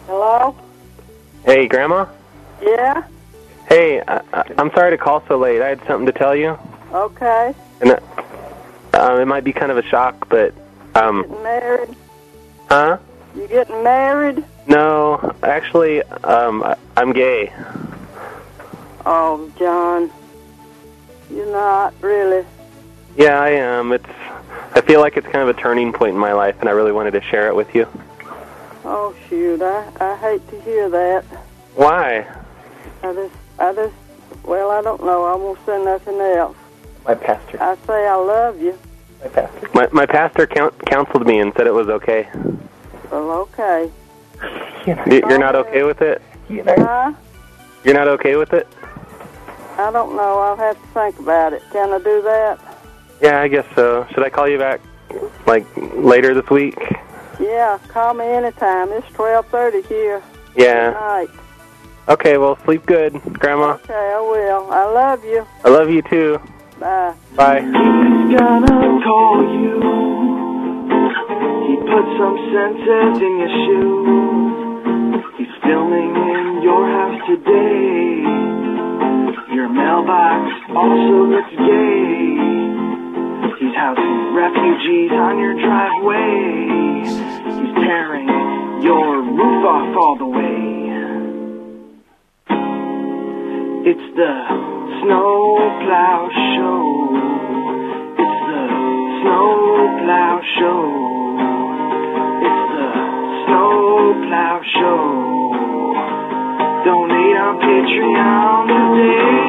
Hello? Hey, Grandma? Yeah? Hey, I'm sorry to call so late. I had something to tell you. Okay. And it might be kind of a shock, but... Getting married? Huh? You getting married? No, actually, I'm gay. Oh, John. You're not, really. Yeah, I am. I feel like it's kind of a turning point in my life, and I really wanted to share it with you. Oh, shoot. I hate to hear that. Why? Well, I don't know. I won't say nothing else. My pastor. I say I love you. My pastor. My pastor counseled me and said it was okay. Well, okay. You're not okay with it? Huh? You're not okay with it? I don't know. I'll have to think about it. Can I do that? Yeah, I guess so. Should I call you back, like, later this week? Yeah, call me anytime. It's 12:30 here. Yeah. Good night. Okay, well, sleep good, Grandma. Okay, I will. I love you. I love you, too. Bye. Bye. He's gonna call you. He put some senses in your shoes. He's filming in your house today. Your mailbox also looks gay. He's housing refugees on your driveway. He's tearing your roof off all the way. It's the Snowplow Show. It's the Snowplow Show. It's the Snowplow Show. Donate on Patreon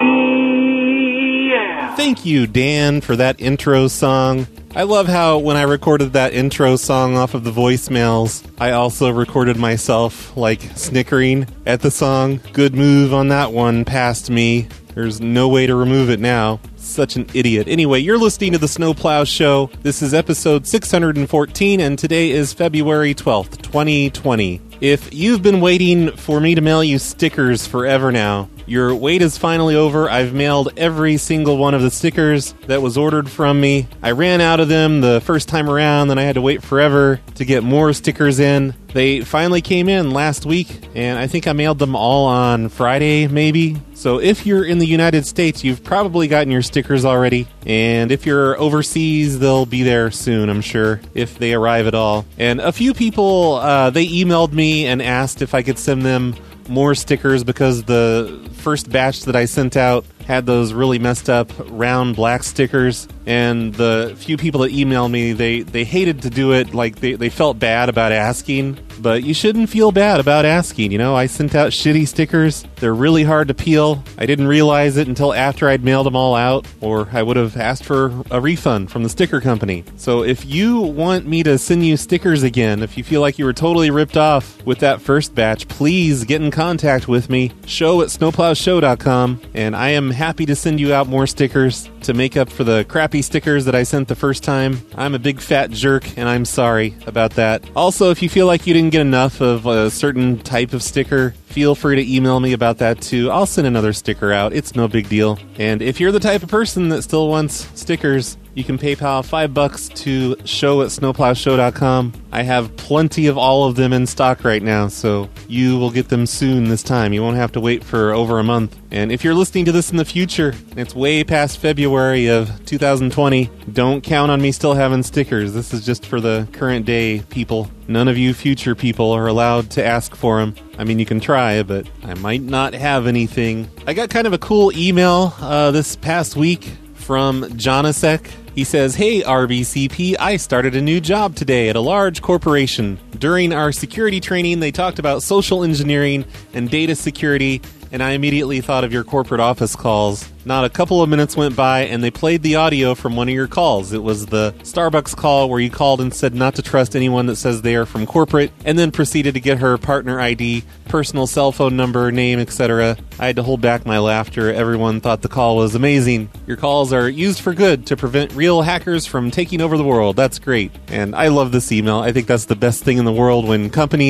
today. Yeah. Thank you, Dan, for that intro song. I love how when I recorded that intro song off of the voicemails, I also recorded myself, like, snickering at the song. Good move on that one, past me. There's no way to remove it now. Such an idiot. Anyway, you're listening to the Snowplow Show. This is episode 614, and today is February 12th, 2020. If you've been waiting for me to mail you stickers forever now, your wait is finally over. I've mailed every single one of the stickers that was ordered from me. I ran out of them the first time around, then I had to wait forever to get more stickers in. They finally came in last week, and I think I mailed them all on Friday, maybe. So if you're in the United States, you've probably gotten your stickers already. And if you're overseas, they'll be there soon, I'm sure, if they arrive at all. And a few people, they emailed me and asked if I could send them more stickers because the first batch that I sent out had those really messed up round black stickers, and the few people that emailed me, they hated to do it. Like they felt bad about asking, but you shouldn't feel bad about asking. You know, I sent out shitty stickers. They're really hard to peel. I didn't realize it until after I'd mailed them all out, or I would have asked for a refund from the sticker company. So if you want me to send you stickers again, if you feel like you were totally ripped off with that first batch, please get in contact with me, show@snowplowshow.com, and I am happy to send you out more stickers to make up for the crappy stickers that I sent the first time. I'm a big fat jerk, and I'm sorry about that. Also, if you feel like you didn't get enough of a certain type of sticker, feel free to email me about that too. I'll send another sticker out. It's no big deal. And if you're the type of person that still wants stickers, you can PayPal $5 to show@snowplowshow.com. I have plenty of all of them in stock right now, so you will get them soon this time. You won't have to wait for over a month. And if you're listening to this in the future, it's way past February of 2020, don't count on me still having stickers. This is just for the current day people. None of you future people are allowed to ask for them. I mean, you can try, but I might not have anything. I got kind of a cool email this past week from Jonasek. He says, "Hey, RBCP, I started a new job today at a large corporation. During our security training, they talked about social engineering and data security, and I immediately thought of your corporate office calls. Not a couple of minutes went by, and they played the audio from one of your calls. It was the Starbucks call where you called and said not to trust anyone that says they are from corporate, and then proceeded to get her partner ID, personal cell phone number, name, etc. I had to hold back my laughter. Everyone thought the call was amazing. Your calls are used for good to prevent real hackers from taking over the world. That's great." And I love this email. I think that's the best thing in the world when companies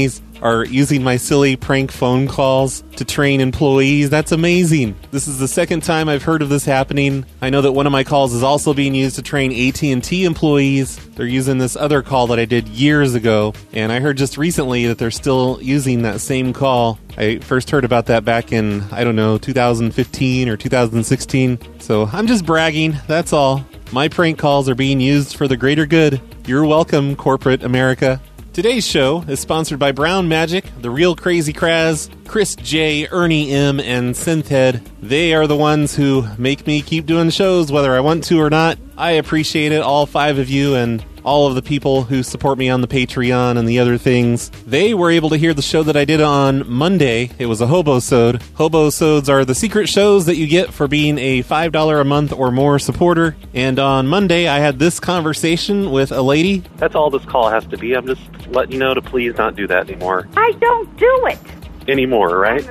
are using my silly prank phone calls to train employees. That's amazing. This is the second time I've heard of this happening. I know that one of my calls is also being used to train AT&T employees. They're using this other call that I did years ago, and I heard just recently that they're still using that same call. I first heard about that back in, 2015 or 2016. So I'm just bragging, that's all. My prank calls are being used for the greater good. You're welcome, corporate America. Today's show is sponsored by Brown Magic, The Real Crazy Kraz, Chris J, Ernie M, and Synthead. They are the ones who make me keep doing shows whether I want to or not. I appreciate it, all 5 of you, and all of the people who support me on the Patreon and the other things. They were able to hear the show that I did on Monday. It was a Hobo-sode. Hobo-sodes are the secret shows that you get for being a $5 a month or more supporter. And on Monday, I had this conversation with a lady. That's all this call has to be. I'm just letting you know to please not do that anymore. I don't do it. Anymore, right?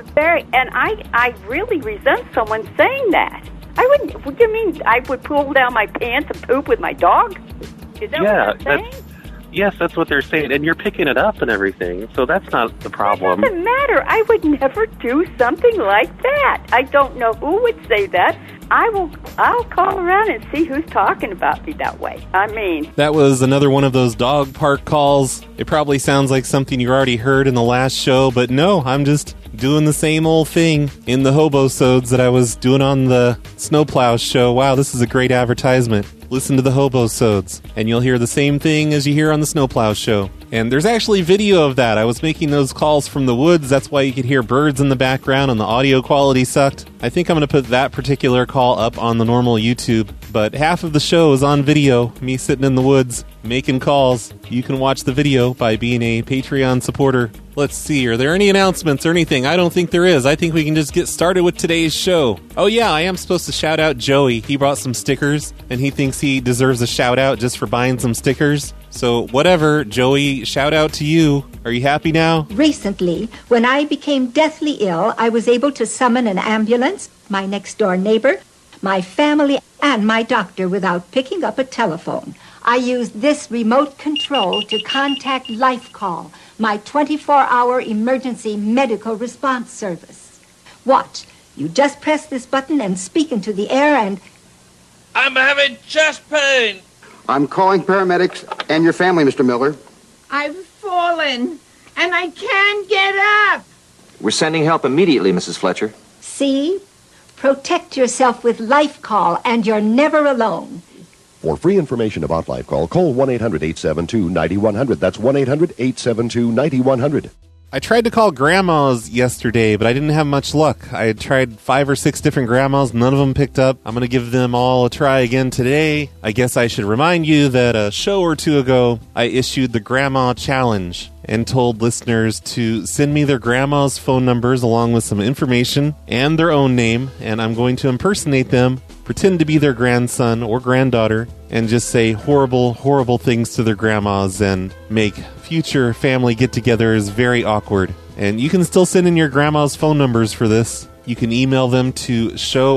I really resent someone saying that. I wouldn't. What do you mean? I would pull down my pants and poop with my dog? Is that what they're saying? Yes, that's what they're saying, and you're picking it up and everything, so that's not the problem. It doesn't matter. I would never do something like that. I don't know who would say that. I'll call around and see who's talking about me that way. That was another one of those dog park calls. It probably sounds like something you already heard in the last show, but no, I'm just doing the same old thing in the Hobo-sodes that I was doing on the Snowplow show. Wow, this is a great advertisement. Listen to the Hobo-sodes, and you'll hear the same thing as you hear on the Snowplow show. And there's actually video of that. I was making those calls from the woods. That's why you could hear birds in the background and the audio quality sucked. I think I'm going to put that particular call up on the normal YouTube. But half of the show is on video, me sitting in the woods making calls. You can watch the video by being a Patreon supporter. Let's see, are there any announcements or anything? I don't think there is. I think we can just get started with today's show. Oh yeah, I am supposed to shout out Joey. He brought some stickers, and he thinks he deserves a shout out just for buying some stickers. So whatever, Joey, shout out to you. Are you happy now? Recently, when I became deathly ill, I was able to summon an ambulance, my next-door neighbor, my family, and my doctor without picking up a telephone. I used this remote control to contact LifeCall, my 24-hour emergency medical response service. Watch. You just press this button and speak into the air and... I'm having chest pain. I'm calling paramedics and your family, Mr. Miller. I've fallen, and I can't get up. We're sending help immediately, Mrs. Fletcher. See? Protect yourself with LifeCall, and you're never alone. For free information about LifeCall, call 1-800-872-9100. That's 1-800-872-9100. I tried to call grandmas yesterday, but I didn't have much luck. I had tried 5 or 6 different grandmas. None of them picked up. I'm going to give them all a try again today. I guess I should remind you that a show or two ago, I issued the Grandma Challenge and told listeners to send me their grandma's phone numbers along with some information and their own name, and I'm going to impersonate them, pretend to be their grandson or granddaughter, and just say horrible, horrible things to their grandmas and make future family get-togethers very awkward. And you can still send in your grandma's phone numbers for this. You can email them to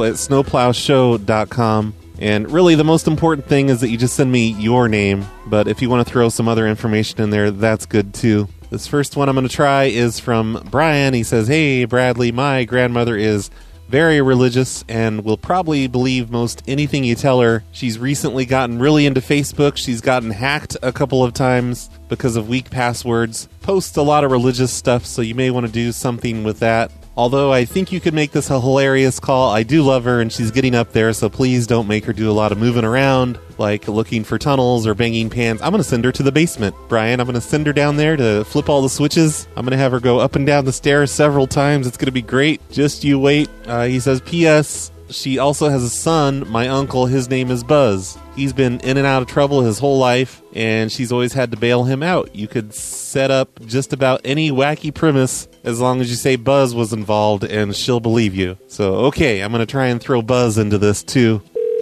show@snowplowshow.com. And really, the most important thing is that you just send me your name. But if you want to throw some other information in there, that's good too. This first one I'm going to try is from Brian. He says, "Hey, Bradley, my grandmother is very religious and will probably believe most anything you tell her. She's recently gotten really into Facebook. She's gotten hacked a couple of times because of weak passwords. Posts a lot of religious stuff, so you may want to do something with that. Although I think you could make this a hilarious call. I do love her, and she's getting up there, so please don't make her do a lot of moving around, like looking for tunnels or banging pans. I'm going to send her to the basement, Brian. I'm going to send her down there to flip all the switches. I'm going to have her go up and down the stairs several times. It's going to be great. Just you wait." He says, "P.S. She also has a son, my uncle. His name is Buzz. He's been in and out of trouble his whole life, and she's always had to bail him out. You could set up just about any wacky premise as long as you say Buzz was involved, and she'll believe you." So, okay, I'm going to try and throw Buzz into this, too.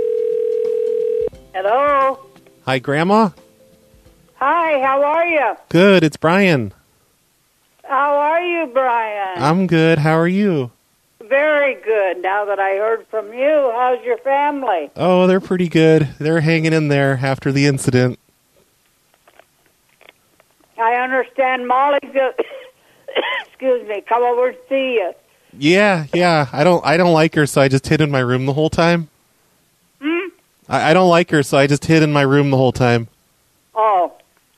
Hello? Hi, Grandma? Hi, how are you? Good, it's Brian. How are you, Brian? I'm good, how are you? Very good. Now that I heard from you, how's your family? Oh, they're pretty good. They're hanging in there after the incident. I understand Molly excuse me, come over and see you. Yeah. I don't like her, so I just hid in my room the whole time. I don't like her, so I just hid in my room the whole time. Oh.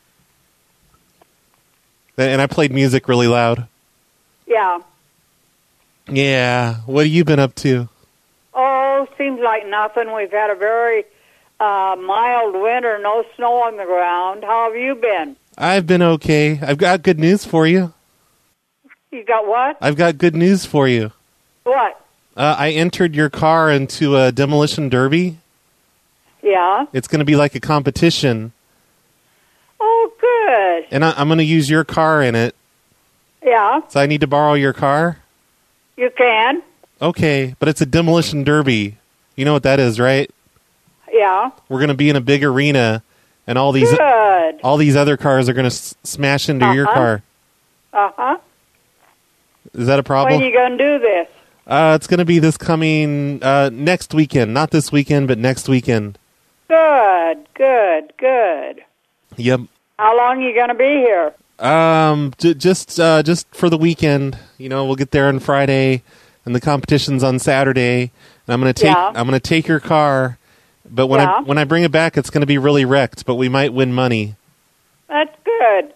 And I played music really loud. Yeah. Yeah. What have you been up to? Oh, seems like nothing. We've had a very mild winter, no snow on the ground. How have you been? I've been okay. I've got good news for you. You got what? I've got good news for you. What? I entered your car into a demolition derby. Yeah. It's going to be like a competition. Oh, good. And I'm going to use your car in it. Yeah. So I need to borrow your car? You can. Okay, but it's a demolition derby. You know what that is, right? Yeah. We're going to be in a big arena, and all these other cars are going to smash into your car. Uh-huh. Is that a problem? When are you going to do this? It's going to be this coming next weekend. Not this weekend, but next weekend. Good. Yep. How long are you going to be here? Just for the weekend. You know, we'll get there on Friday, and the competition's on Saturday. And I'm gonna take your car, but when I bring it back, it's gonna be really wrecked. But we might win money. That's good.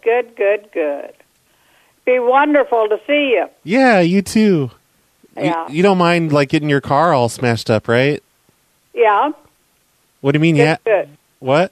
Be wonderful to see you. Yeah, you too. Yeah. You don't mind like getting your car all smashed up, right? Yeah. What do you mean? Good. What?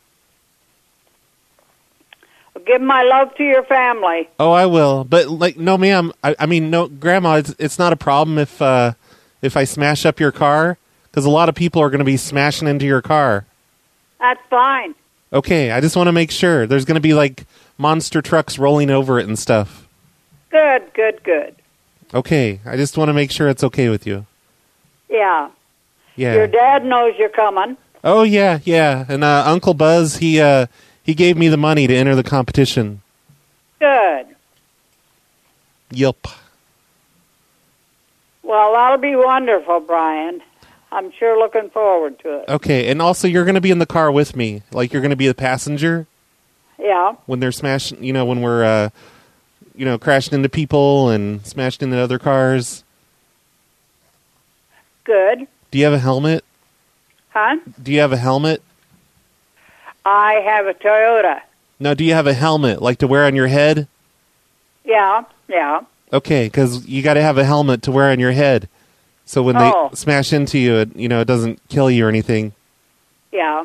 Give my love to your family. Oh, I will. But like, no, ma'am. I mean, no, Grandma. It's not a problem if I smash up your car, because a lot of people are going to be smashing into your car. That's fine. Okay, I just want to make sure. There's going to be like monster trucks rolling over it and stuff. Good. Okay, I just want to make sure it's okay with you. Yeah. Yeah. Your dad knows you're coming. Oh yeah. And Uncle Buzz, he gave me the money to enter the competition. Good. Yup. Well, that'll be wonderful, Brian. I'm sure looking forward to it. Okay, and also you're going to be in the car with me. Like you're going to be the passenger. Yeah. When they're smashing, when we're, crashing into people and smashing into other cars. Good. Do you have a helmet? Huh? Do you have a helmet? I have a Toyota. No, do you have a helmet, like to wear on your head? Yeah. Okay, because you got to have a helmet to wear on your head, so when they smash into you, it doesn't kill you or anything. Yeah.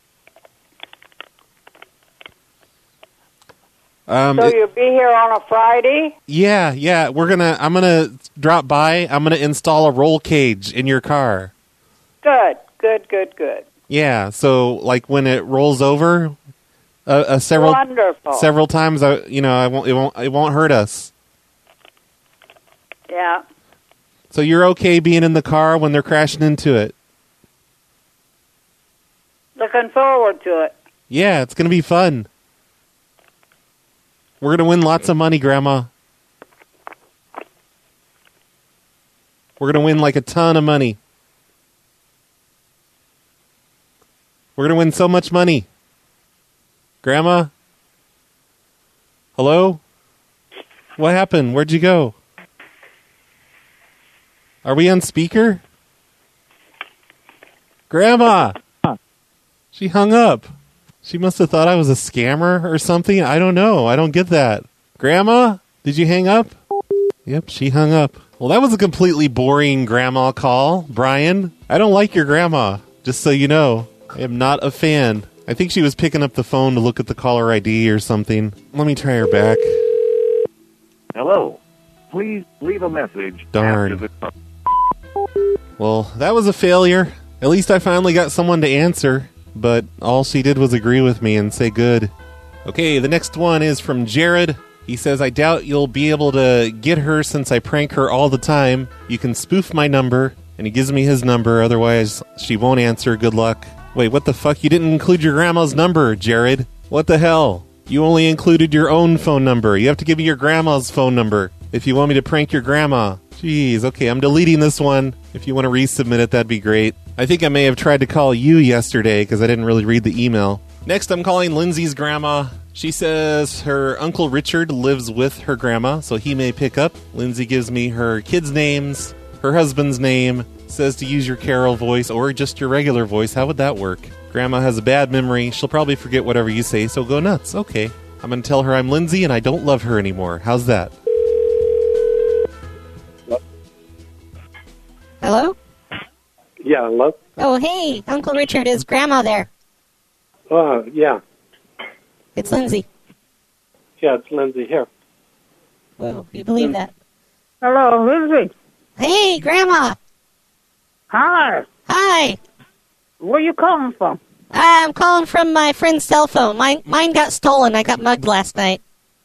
So you'll be here on a Friday? Yeah. I'm gonna drop by. I'm gonna install a roll cage in your car. Good. Yeah. So like when it rolls over, Wonderful. several times, it won't hurt us. Yeah. So you're okay being in the car when they're crashing into it? Looking forward to it. Yeah, it's gonna be fun. We're going to win lots of money, Grandma. We're going to win like a ton of money. We're going to win so much money. Grandma? Hello? What happened? Where'd you go? Are we on speaker? Grandma! She hung up. She must have thought I was a scammer or something. I don't know. I don't get that. Grandma, did you hang up? Yep, she hung up. Well, that was a completely boring grandma call, Brian. I don't like your grandma, just so you know. I am not a fan. I think she was picking up the phone to look at the caller ID or something. Let me try her back. Hello. Please leave a message. Darn. Well, that was a failure. At least I finally got someone to answer. But all she did was agree with me and say good. Okay, the next one is from Jared. He says, I doubt you'll be able to get her since I prank her all the time. You can spoof my number. And he gives me his number, otherwise she won't answer. Good luck. Wait, what the fuck? You didn't include your grandma's number, Jared. What the hell? You only included your own phone number. You have to give me your grandma's phone number if you want me to prank your grandma. Jeez, okay, I'm deleting this one. If you want to resubmit it, that'd be great. I think I may have tried to call you yesterday because I didn't really read the email. Next, I'm calling Lindsay's grandma. She says her Uncle Richard lives with her grandma, so he may pick up. Lindsay gives me her kids' names, her husband's name, says to use your Carol voice or just your regular voice. How would that work? Grandma has a bad memory. She'll probably forget whatever you say, so go nuts. Okay. I'm going to tell her I'm Lindsay and I don't love her anymore. How's that? Hello? Yeah, hello? Oh, hey, Uncle Richard, is Grandma there? Yeah. It's Lindsay. Yeah, it's Lindsay here. Whoa, you believe that? Hello, Lindsay. Hey, Grandma. Hi. Hi. Where you calling from? I'm calling from my friend's cell phone. Mine got stolen. I got mugged last night.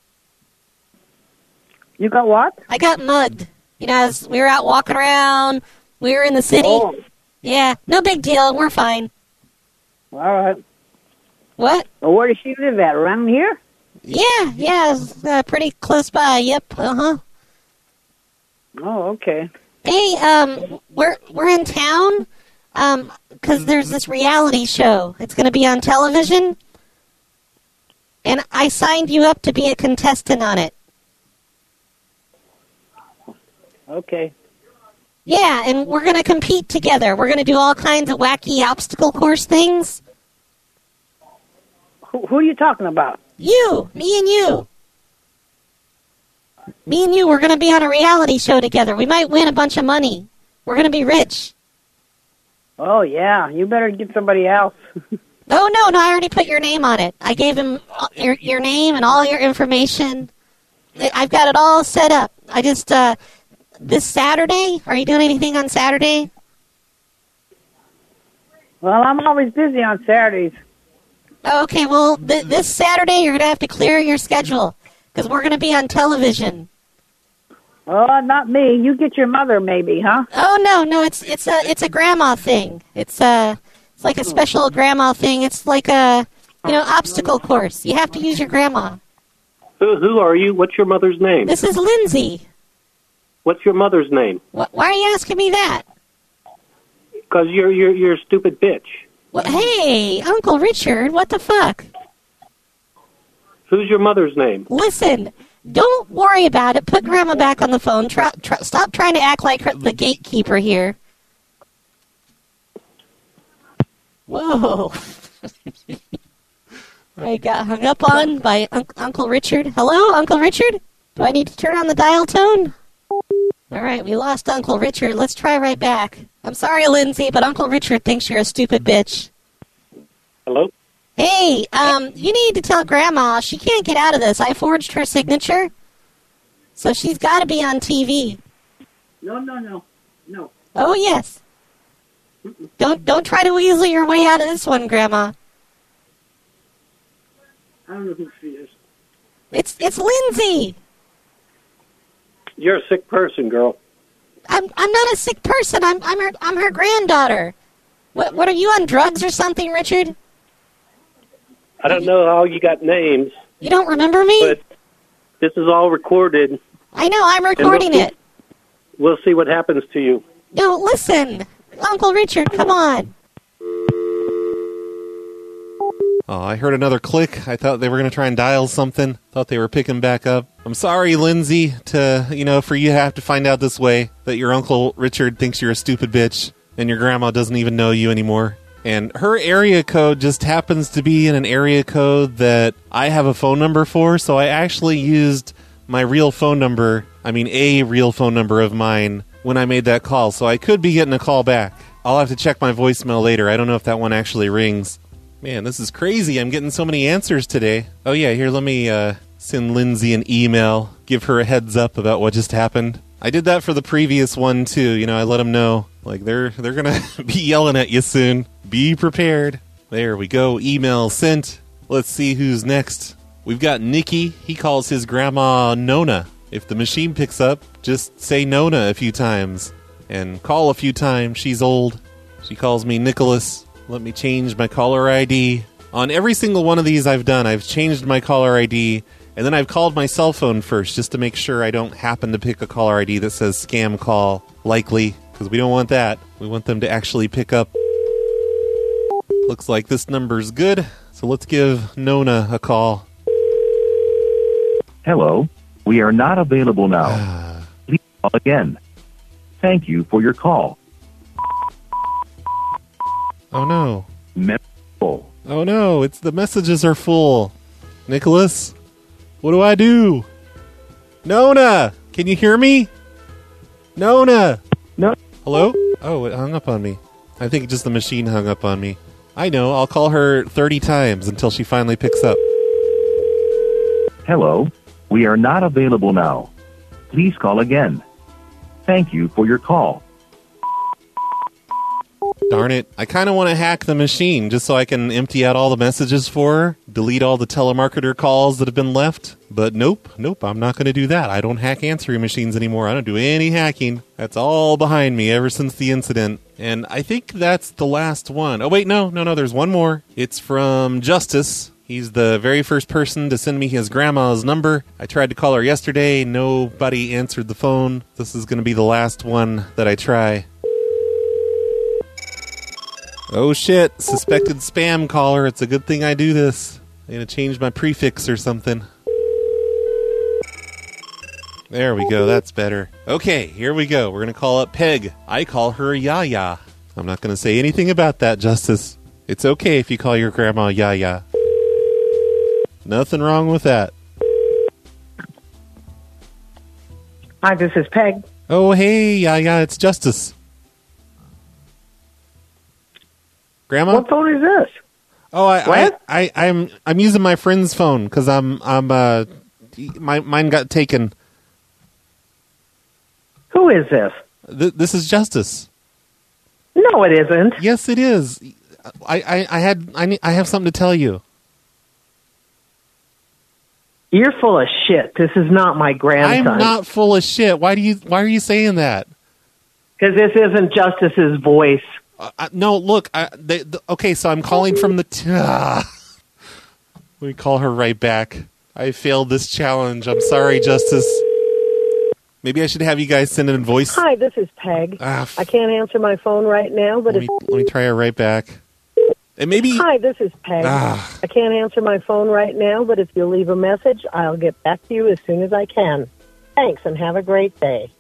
You got what? I got mugged. You know, as we were out walking around. We were in the city. Oh. Yeah, no big deal. We're fine. All right. What? Well, where does she live at? Around here? Yeah, it's, pretty close by. Yep. Uh-huh. Oh, okay. Hey, we're in town, 'cause there's this reality show. It's going to be on television, and I signed you up to be a contestant on it. Okay. Yeah, and we're going to compete together. We're going to do all kinds of wacky obstacle course things. Who are you talking about? You, me and you. Me and you, we're going to be on a reality show together. We might win a bunch of money. We're going to be rich. Oh, yeah. You better get somebody else. Oh, no, I already put your name on it. I gave him your name and all your information. I've got it all set up. I just, this Saturday, are you doing anything on Saturday? Well, I'm always busy on Saturdays. Okay, well, this Saturday you're going to have to clear your schedule because we're going to be on television. Oh, not me. You get your mother, maybe, huh? Oh no, it's a grandma thing. It's like a special grandma thing. It's like a obstacle course. You have to use your grandma. Who are you? What's your mother's name? This is Lindsay. What's your mother's name? Why are you asking me that? Because you're a stupid bitch. Well, hey, Uncle Richard, what the fuck? Who's your mother's name? Listen, don't worry about it. Put Grandma back on the phone. Stop trying to act like the gatekeeper here. Whoa. I got hung up on by Uncle Richard. Hello, Uncle Richard? Do I need to turn on the dial tone? All right, we lost Uncle Richard. Let's try right back. I'm sorry, Lindsay, but Uncle Richard thinks you're a stupid bitch. Hello? Hey, you need to tell Grandma she can't get out of this. I forged her signature, so she's got to be on TV. No. Oh, yes. Don't try to weasel your way out of this one, Grandma. I don't know who she is. It's Lindsay. You're a sick person, girl. I'm not a sick person. I'm her granddaughter. What are you on drugs or something, Richard? I don't know how you got names. You don't remember me? But this is all recorded. I know, I'm recording it. We'll see what happens to you. No, listen. Uncle Richard, come on. Oh, I heard another click. I thought they were going to try and dial something. Thought they were picking back up. I'm sorry, Lindsay, for you to have to find out this way that your Uncle Richard thinks you're a stupid bitch and your grandma doesn't even know you anymore. And her area code just happens to be in an area code that I have a phone number for, so I actually used my real phone number, a real phone number of mine, when I made that call, so I could be getting a call back. I'll have to check my voicemail later. I don't know if that one actually rings. Man, this is crazy. I'm getting so many answers today. Oh yeah, here, let me send Lindsay an email, give her a heads up about what just happened. I did that for the previous one too. I let them know, like they're gonna be yelling at you soon. Be prepared. There we go. Email sent. Let's see who's next. We've got Nicky. He calls his grandma Nona. If the machine picks up, just say Nona a few times and call a few times. She's old. She calls me Nicholas. Let me change my caller ID. On every single one of these I've done, I've changed my caller ID, and then I've called my cell phone first just to make sure I don't happen to pick a caller ID that says scam call, likely, because we don't want that. We want them to actually pick up. Looks like this number's good, so let's give Nona a call. Hello, we are not available now. Please call again. Thank you for your call. Oh no. Full. Oh no, it's the messages are full. Nicholas, what do I do? Nona, can you hear me? Nona. No. Hello? Oh, it hung up on me. I think just the machine hung up on me. I know, I'll call her 30 times until she finally picks up. Hello, we are not available now. Please call again. Thank you for your call. Darn it. I kind of want to hack the machine just so I can empty out all the messages for her, delete all the telemarketer calls that have been left. But nope, I'm not going to do that. I don't hack answering machines anymore. I don't do any hacking. That's all behind me ever since the incident. And I think that's the last one. Oh, wait, no, there's one more. It's from Justice. He's the very first person to send me his grandma's number. I tried to call her yesterday. Nobody answered the phone. This is going to be the last one that I try. Oh shit, suspected spam caller. It's a good thing I do this. I'm going to change my prefix or something. There we go, that's better. Okay, here we go. We're going to call up Peg. I call her Yaya. I'm not going to say anything about that, Justice. It's okay if you call your grandma Yaya. Nothing wrong with that. Hi, this is Peg. Oh, hey, Yaya, it's Justice. Grandma? What phone is this? Oh, I'm using my friend's phone because mine got taken. Who is this? This is Justice. No, it isn't. Yes, it is. I have something to tell you. You're full of shit. This is not my grandson. I'm not full of shit. Why are you saying that? Because this isn't Justice's voice. No, look. Okay, so I'm calling from the... Let me call her right back. I failed this challenge. I'm sorry, Justice. Maybe I should have you guys send in a voice... Hi, this is Peg. I can't answer my phone right now, but let me try her right back. And maybe... Hi, this is Peg. I can't answer my phone right now, but if you leave a message, I'll get back to you as soon as I can. Thanks, and have a great day.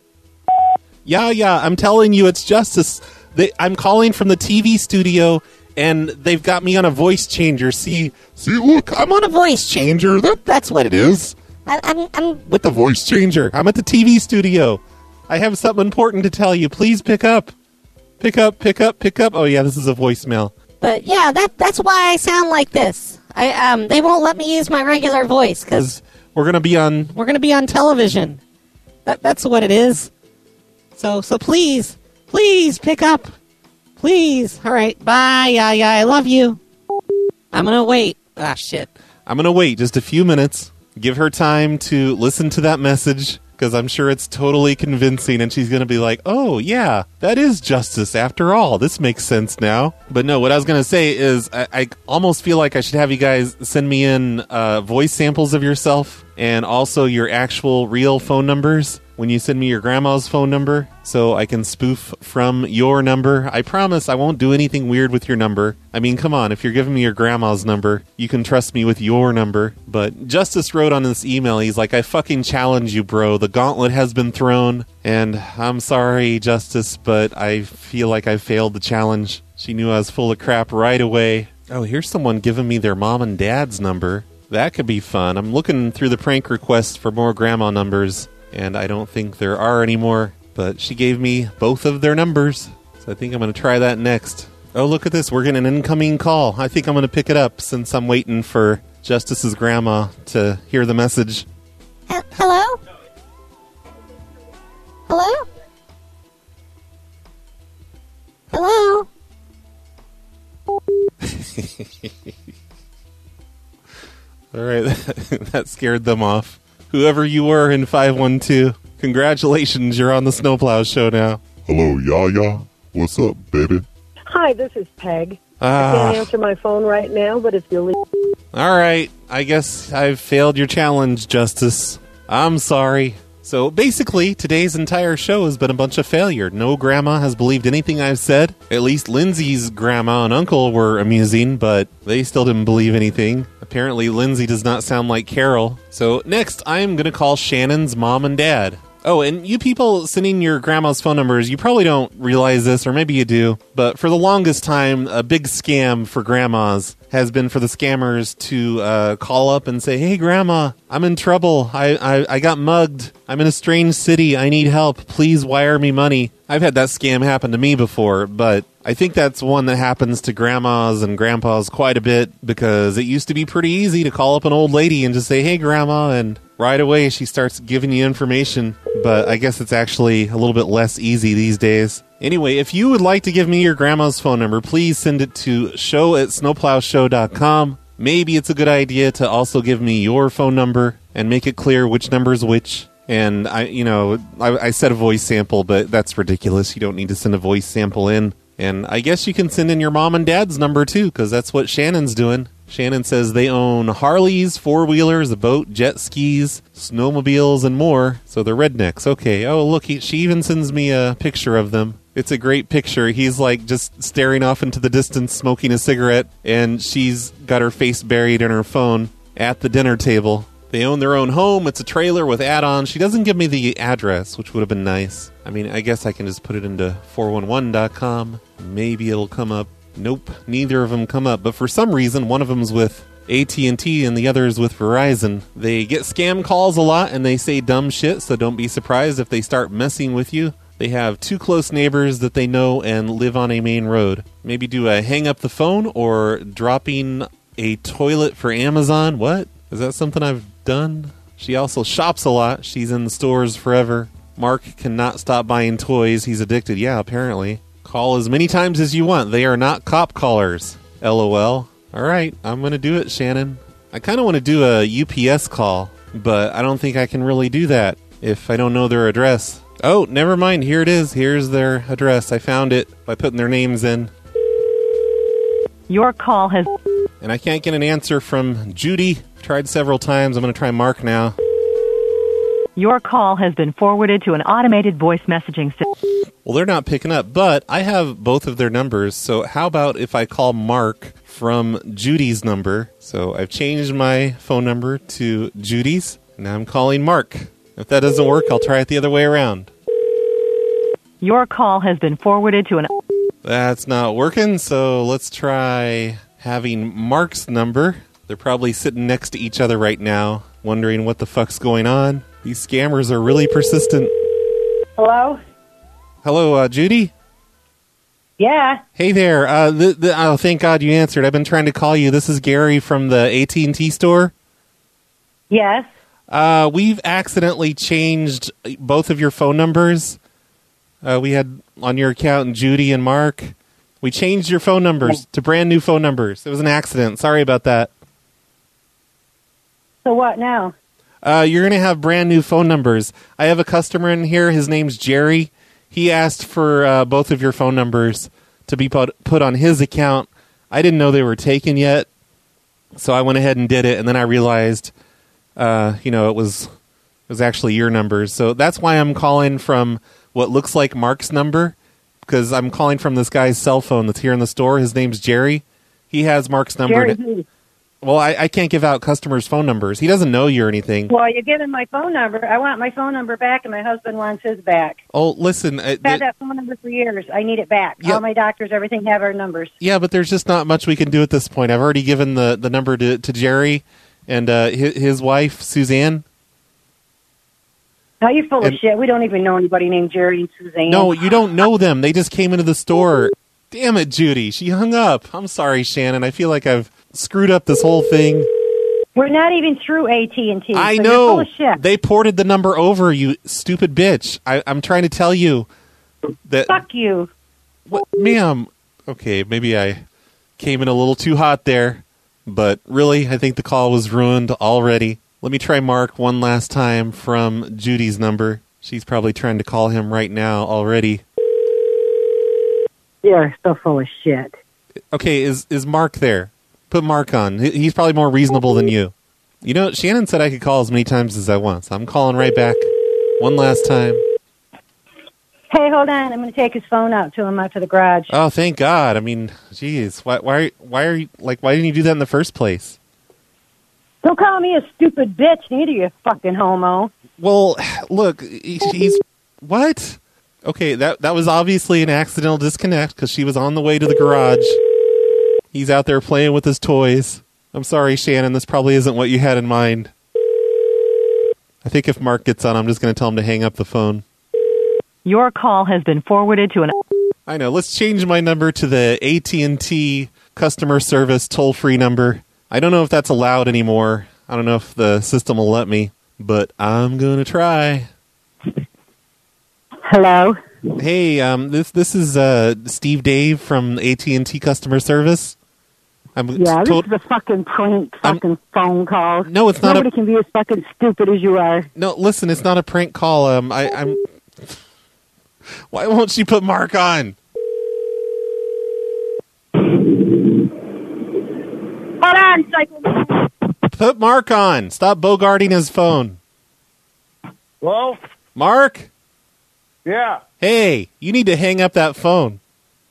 Yeah, I'm telling you, it's Justice. I'm calling from the TV studio, and they've got me on a voice changer. See, look, I'm on a voice changer. That's what it is. I'm with the voice changer. I'm at the TV studio. I have something important to tell you. Please pick up. Pick up. Oh, yeah, this is a voicemail. But, yeah, that's why I sound like this. They won't let me use my regular voice, because... We're going to be on television. That's what it is. So please pick up. Please. All right. Bye. Yeah. I love you. I'm going to wait. Ah, shit. I'm going to wait just a few minutes. Give her time to listen to that message, because I'm sure it's totally convincing, and she's going to be like, oh, yeah, that is Justice after all. This makes sense now. But no, what I was going to say is I almost feel like I should have you guys send me in voice samples of yourself and also your actual real phone numbers when you send me your grandma's phone number, so I can spoof from your number. I promise I won't do anything weird with your number. I mean, come on, if you're giving me your grandma's number, you can trust me with your number. But Justice wrote on this email, he's like, I fucking challenge you, bro. The gauntlet has been thrown, and I'm sorry, Justice, but I feel like I failed the challenge. She knew I was full of crap right away. Oh, here's someone giving me their mom and dad's number. That could be fun. I'm looking through the prank requests for more grandma numbers, and I don't think there are any more, but she gave me both of their numbers, so I think I'm going to try that next. Oh, look at this. We're getting an incoming call. I think I'm going to pick it up since I'm waiting for Justice's grandma to hear the message. Hello? Hello? Hello? All right, that scared them off. Whoever you were in 512, congratulations, you're on the Snowplow Show now. Hello, Yaya. What's up, baby? Hi, this is Peg. I can't answer my phone right now, but if you leave... All right, I guess I've failed your challenge, Justice. I'm sorry. So basically, today's entire show has been a bunch of failure. No grandma has believed anything I've said. At least Lindsay's grandma and uncle were amusing, but they still didn't believe anything. Apparently, Lindsay does not sound like Carol. So next, I am going to call Shannon's mom and dad. Oh, and you people sending your grandma's phone numbers, you probably don't realize this, or maybe you do, but for the longest time, a big scam for grandmas has been for the scammers to call up and say, hey, grandma, I'm in trouble. I got mugged. I'm in a strange city. I need help. Please wire me money. I've had that scam happen to me before, but I think that's one that happens to grandmas and grandpas quite a bit because it used to be pretty easy to call up an old lady and just say, hey, grandma, and right away she starts giving you information, but I guess it's actually a little bit less easy these days. Anyway, if you would like to give me your grandma's phone number, please send it to show@snowplowshow.com. Maybe it's a good idea to also give me your phone number and make it clear which number is which. And I said a voice sample, but that's ridiculous. You don't need to send a voice sample in. And I guess you can send in your mom and dad's number too, because that's what Shannon's doing. Shannon says they own Harleys, four-wheelers, a boat, jet skis, snowmobiles, and more. So they're rednecks. Okay. Oh, look, she even sends me a picture of them. It's a great picture. He's like just staring off into the distance, smoking a cigarette, and she's got her face buried in her phone at the dinner table. They own their own home. It's a trailer with add-ons. She doesn't give me the address, which would have been nice. I mean, I guess I can just put it into 411.com. Maybe it'll come up. Nope, neither of them come up. But for some reason, one of them's with AT&T and the other is with Verizon. They get scam calls a lot and they say dumb shit, so don't be surprised if they start messing with you. They have two close neighbors that they know and live on a main road. Maybe do a hang up the phone or dropping a toilet for Amazon. What? Is that something I've done? She also shops a lot. She's in the stores forever. Mark cannot stop buying toys. He's addicted. Yeah, apparently. Call as many times as you want. They are not cop callers. LOL. All right, I'm going to do it, Shannon. I kind of want to do a UPS call, but I don't think I can really do that if I don't know their address. Oh, never mind. Here it is. Here's their address. I found it by putting their names in. Your call has... And I can't get an answer from Judy. Tried several times. I'm going to try Mark now. Your call has been forwarded to an automated voice messaging system. Well, they're not picking up, but I have both of their numbers. So how about if I call Mark from Judy's number? So I've changed my phone number to Judy's. Now I'm calling Mark. If that doesn't work, I'll try it the other way around. Your call has been forwarded to an... That's not working, so let's try having Mark's number. They're probably sitting next to each other right now, wondering what the fuck's going on. These scammers are really persistent. Hello? Hello, Judy? Yeah. Hey there. Oh, thank God you answered. I've been trying to call you. This is Gary from the AT&T store. Yes. We've accidentally changed both of your phone numbers. We had on your account and Judy and Mark. We changed your phone numbers to brand new phone numbers. It was an accident. Sorry about that. So what now? You're going to have brand new phone numbers. I have a customer in here. His name's Jerry. He asked for both of your phone numbers to be put on his account. I didn't know they were taken yet, so I went ahead and did it, and then I realized, it was actually your numbers. So that's why I'm calling from what looks like Mark's number, because I'm calling from this guy's cell phone that's here in the store. His name's Jerry. He has Mark's number. Jerry who? Well, I can't give out customers' phone numbers. He doesn't know you or anything. Well, you're giving my phone number. I want my phone number back, and my husband wants his back. Oh, listen. I've had that phone number for years. I need it back. Yeah. All my doctors, everything have our numbers. Yeah, but there's just not much we can do at this point. I've already given the number to Jerry and his wife, Suzanne. How you full of shit? We don't even know anybody named Jerry and Suzanne. No, you don't know them. They just came into the store. Damn it, Judy. She hung up. I'm sorry, Shannon. I feel like I've screwed up this whole thing. We're not even through AT&T. I so know. You're full of shit. They ported the number over, you stupid bitch. I'm trying to tell you that... Fuck you. What, ma'am? Okay, maybe I came in a little too hot there, but really, I think the call was ruined already. Let me try Mark one last time from Judy's number. She's probably trying to call him right now already. You're so full of shit. Okay, is Mark there? Put Mark on. He's probably more reasonable than you. You know, Shannon said I could call as many times as I want, so I'm calling right back. One last time. Hey, hold on. I'm going to take his phone out to him out to the garage. Oh, thank God. I mean, geez. Why are you, like, why didn't you do that in the first place? Don't call me a stupid bitch, neither, you fucking homo. Well, look, he's... What? Okay, that was obviously an accidental disconnect because she was on the way to the garage. He's out there playing with his toys. I'm sorry, Shannon, this probably isn't what you had in mind. I think if Mark gets on, I'm just going to tell him to hang up the phone. Your call has been forwarded to an... I know, let's change my number to the AT&T customer service toll-free number. I don't know if that's allowed anymore. I don't know if the system will let me, but I'm going to try. Hello? Hey, this is Steve Dave from AT&T customer service. This is a fucking prank phone call. No, it's not. Nobody can be as fucking stupid as you are. No, listen, it's not a prank call. I'm. Why won't she put Mark on? Hold on, psycho. Put Mark on. Stop bogarting his phone. Hello? Mark? Yeah. Hey, you need to hang up that phone.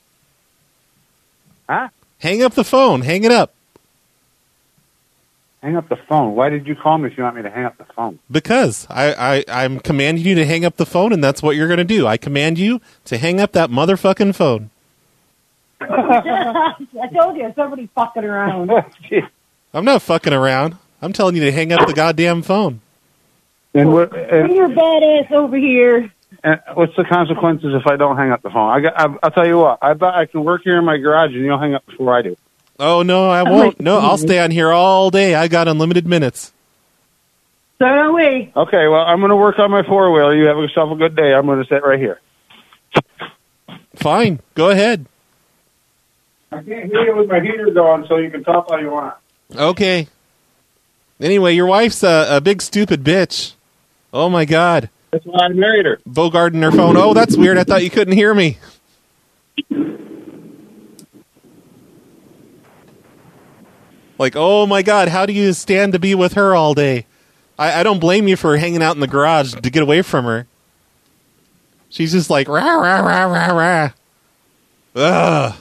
Huh? Hang up the phone. Hang it up. Hang up the phone. Why did you call me if you want me to hang up the phone? Because I'm commanding you to hang up the phone, and that's what you're going to do. I command you to hang up that motherfucking phone. I told you, somebody fucking around. I'm not fucking around. I'm telling you to hang up the goddamn phone. And Bring your bad ass over here. what's the consequences if I don't hang up the phone? I'll tell you what. I bet I can work here in my garage and you'll hang up before I do. Oh, no, I won't. No, I'll stay on here all day. I got unlimited minutes. So do we. Okay, well, I'm going to work on my four-wheeler. You have yourself a good day. I'm going to sit right here. Fine. Go ahead. I can't hear you with my heater going, so you can talk all you want. Okay. Anyway, your wife's a big stupid bitch. Oh, my God. That's why I married her. Bogarting her phone. Oh, that's weird. I thought you couldn't hear me. Like, oh, my God, how do you stand to be with her all day? I don't blame you for hanging out in the garage to get away from her. She's just like, rah, rah, rah, rah, rah. Ugh.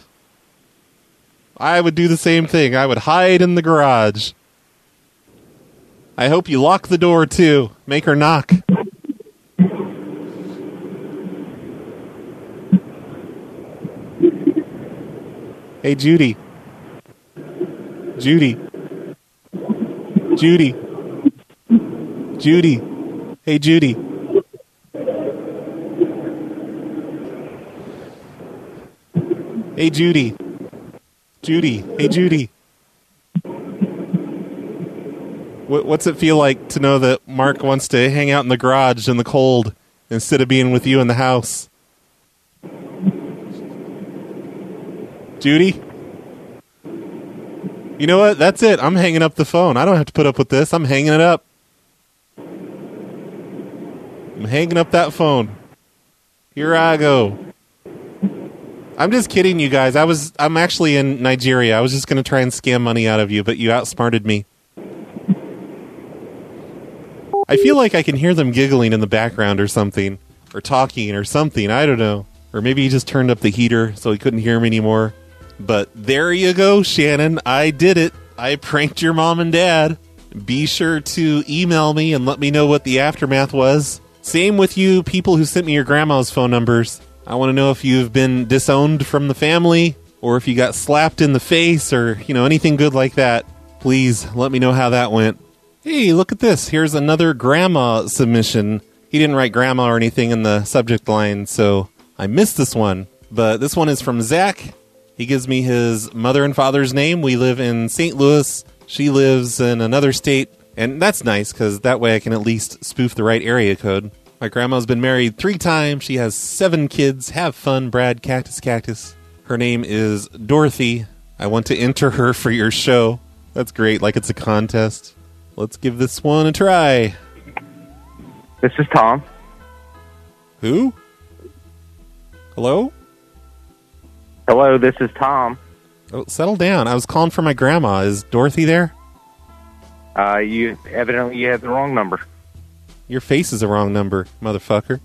I would do the same thing. I would hide in the garage. I hope you lock the door, too. Make her knock. Hey, Judy. Judy. Judy. Judy. Hey, Judy. Hey, Judy. Judy. Hey, Judy. What's it feel like to know that Mark wants to hang out in the garage in the cold instead of being with you in the house? Judy? You know what? That's it. I'm hanging up the phone. I don't have to put up with this. I'm hanging it up. I'm hanging up that phone. Here I go. I'm just kidding, you guys. I'm actually in Nigeria. I was just going to try and scam money out of you, but you outsmarted me. I feel like I can hear them giggling in the background or something, or talking or something. I don't know. Or maybe he just turned up the heater so he couldn't hear me anymore. But there you go, Shannon. I did it. I pranked your mom and dad. Be sure to email me and let me know what the aftermath was. Same with you people who sent me your grandma's phone numbers. I want to know if you've been disowned from the family or if you got slapped in the face or, anything good like that. Please let me know how that went. Hey, look at this. Here's another grandma submission. He didn't write grandma or anything in the subject line, so I missed this one. But this one is from Zach. He gives me his mother and father's name. We live in St. Louis. She lives in another state. And that's nice, because that way I can at least spoof the right area code. My grandma's been married 3 times. She has 7 kids. Have fun, Brad. Cactus, cactus. Her name is Dorothy. I want to enter her for your show. That's great, like it's a contest. Let's give this one a try. This is Tom. Who? Hello? Hello, this is Tom. Oh, settle down. I was calling for my grandma. Is Dorothy there? You have the wrong number. Your face is the wrong number, motherfucker.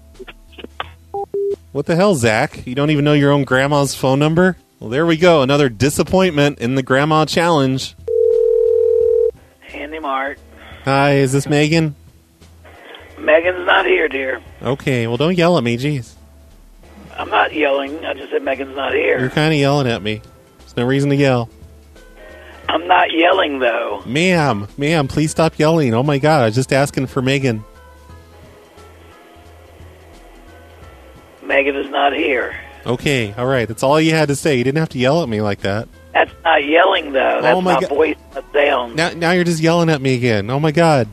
What the hell, Zach? You don't even know your own grandma's phone number? Well, there we go. Another disappointment in the grandma challenge. Andy Mart. Hi, is this Megan? Megan's not here, dear. Okay, well, don't yell at me, jeez. I'm not yelling. I just said Megan's not here. You're kind of yelling at me. There's no reason to yell. I'm not yelling, though. Ma'am, please stop yelling. Oh, my God, I was just asking for Megan. Megan is not here. Okay, all right. That's all you had to say. You didn't have to yell at me like that. That's not yelling, though. That's my voice and the sound. Now you're just yelling at me again. Oh, my God.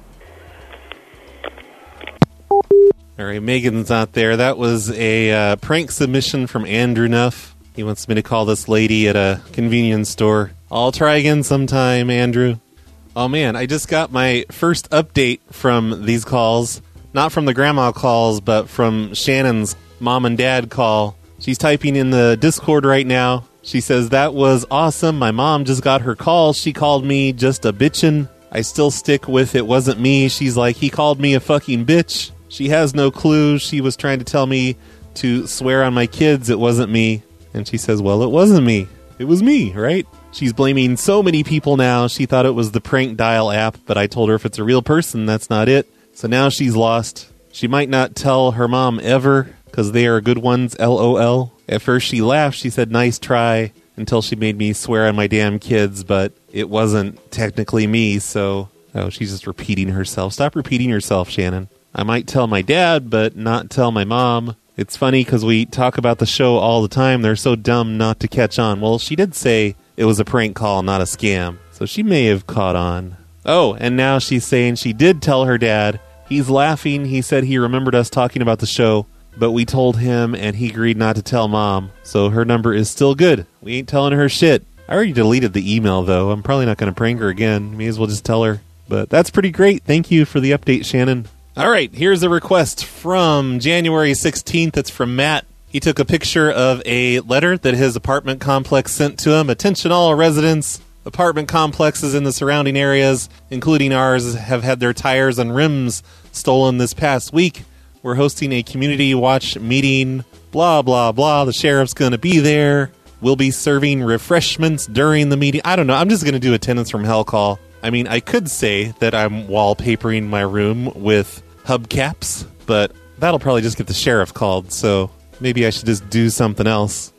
All right, Megan's not there. That was a prank submission from Andrew Nuff. He wants me to call this lady at a convenience store. I'll try again sometime, Andrew. Oh, man, I just got my first update from these calls. Not from the grandma calls, but from Shannon's mom and dad call. She's typing in the Discord right now. She says, that was awesome. My mom just got her call. She called me just a bitchin'. I still stick with it wasn't me. She's like, he called me a fucking bitch. She has no clue. She was trying to tell me to swear on my kids it wasn't me. And she says, well, it wasn't me. It was me, right? She's blaming so many people now. She thought it was the prank dial app, but I told her if it's a real person, that's not it. So now she's lost. She might not tell her mom ever, because they are good ones, LOL. At first she laughed. She said, nice try, until she made me swear on my damn kids, but it wasn't technically me, so... Oh, she's just repeating herself. Stop repeating yourself, Shannon. I might tell my dad, but not tell my mom. It's funny because we talk about the show all the time. They're so dumb not to catch on. Well, she did say it was a prank call, not a scam. So she may have caught on. Oh, and now she's saying she did tell her dad. He's laughing. He said he remembered us talking about the show, but we told him and he agreed not to tell mom. So her number is still good. We ain't telling her shit. I already deleted the email, though. I'm probably not going to prank her again. May as well just tell her. But that's pretty great. Thank you for the update, Shannon. All right, here's a request from January 16th. It's from Matt. He took a picture of a letter that his apartment complex sent to him. Attention all residents. Apartment complexes in the surrounding areas, including ours, have had their tires and rims stolen this past week. We're hosting a community watch meeting. Blah, blah, blah. The sheriff's going to be there. We'll be serving refreshments during the meeting. I don't know. I'm just going to do attendance from hell call. I mean, I could say that I'm wallpapering my room with hubcaps, but that'll probably just get the sheriff called, so maybe I should just do something else.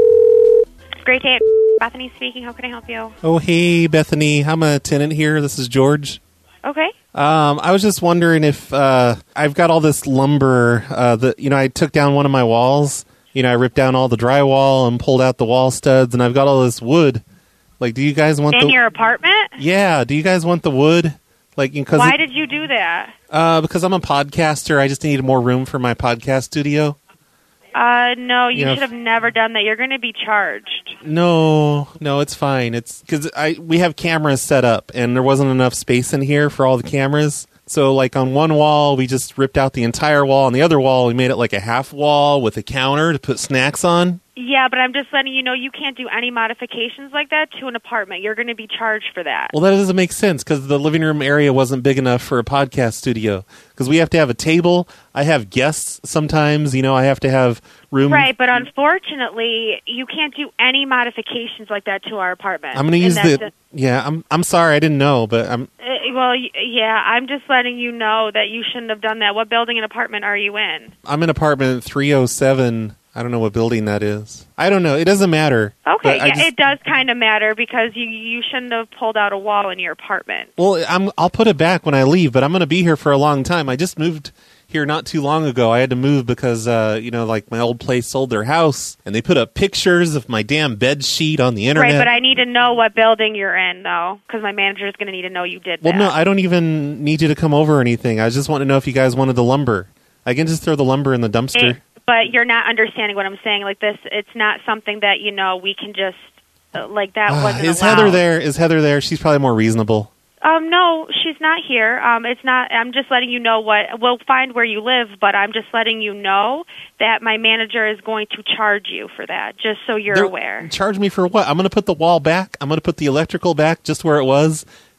Great day. Bethany speaking. How can I help you? Oh, hey, Bethany. I'm a tenant here. This is George. Okay. I was just wondering if I've got all this lumber that, I took down one of my walls. I ripped down all the drywall and pulled out the wall studs, and I've got all this wood. Like, do you guys want in your apartment? Yeah. Do you guys want the wood? Like, because why did you do that? Because I'm a podcaster. I just needed more room for my podcast studio. No, you should have never done that. You're going to be charged. No, it's fine. It's because we have cameras set up, and there wasn't enough space in here for all the cameras. So, like, on one wall, we just ripped out the entire wall. On the other wall, we made it like a half wall with a counter to put snacks on. Yeah, but I'm just letting you know you can't do any modifications like that to an apartment. You're going to be charged for that. Well, that doesn't make sense because the living room area wasn't big enough for a podcast studio. Because we have to have a table. I have guests sometimes. I have to have room. Right, but unfortunately, you can't do any modifications like that to our apartment. I'm going to use the... Yeah, I'm sorry. I didn't know, but I'm... Yeah, I'm just letting you know that you shouldn't have done that. What building and apartment are you in? I'm in apartment 307. I don't know what building that is. I don't know. It doesn't matter. Okay, it does kind of matter because you shouldn't have pulled out a wall in your apartment. Well, I'll put it back when I leave, but I'm going to be here for a long time. I just moved here not too long ago. I had to move because, like my old place sold their house, and they put up pictures of my damn bed sheet on the internet. Right, but I need to know what building you're in, though, because my manager is going to need to know you did that. Well, no, I don't even need you to come over or anything. I just want to know if you guys wanted the lumber. I can just throw the lumber in the dumpster. But you're not understanding what I'm saying. Like this, it's not something that, we can just, like that wasn't Is allowed. Heather there? Is Heather there? She's probably more reasonable. No, she's not here. It's not. I'm just letting you know we'll find where you live, but I'm just letting you know that my manager is going to charge you for that, just so you're aware. Charge me for what? I'm going to put the wall back. I'm going to put the electrical back just where it was,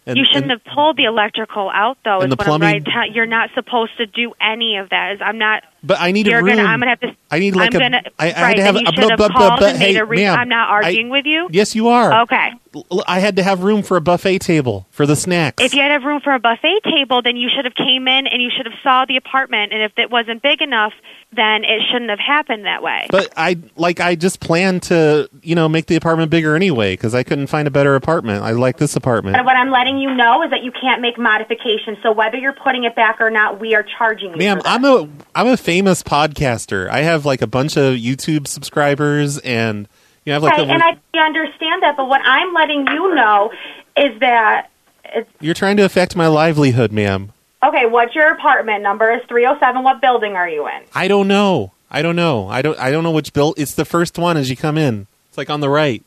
You shouldn't have pulled the electrical out, though. And Is the what I'm plumbing- right. You're not supposed to do any of that. I'm not. But I need a you're room. I'm gonna have to. I need like I'm gonna, I right, had to have then you a should have called and made hey, a ma'am, I'm not arguing with you. Yes, you are. Okay. I had to have room for a buffet table for the snacks. If you had to have room for a buffet table, then you should have came in and you should have saw the apartment. And if it wasn't big enough, then it shouldn't have happened that way. But I just planned to, make the apartment bigger anyway because I couldn't find a better apartment. I like this apartment. And what I'm letting you know is that you can't make modifications. So whether you're putting it back or not, we are charging you. Ma'am, for that. I'm a famous podcaster. I have like a bunch of YouTube subscribers and I have like okay, and I understand that, but what I'm letting you know is that You're trying to affect my livelihood, ma'am. okay, what's your apartment number? Is 307. What building are you in? I don't know. I don't know which build. It's the first one as you come in. It's like on the right.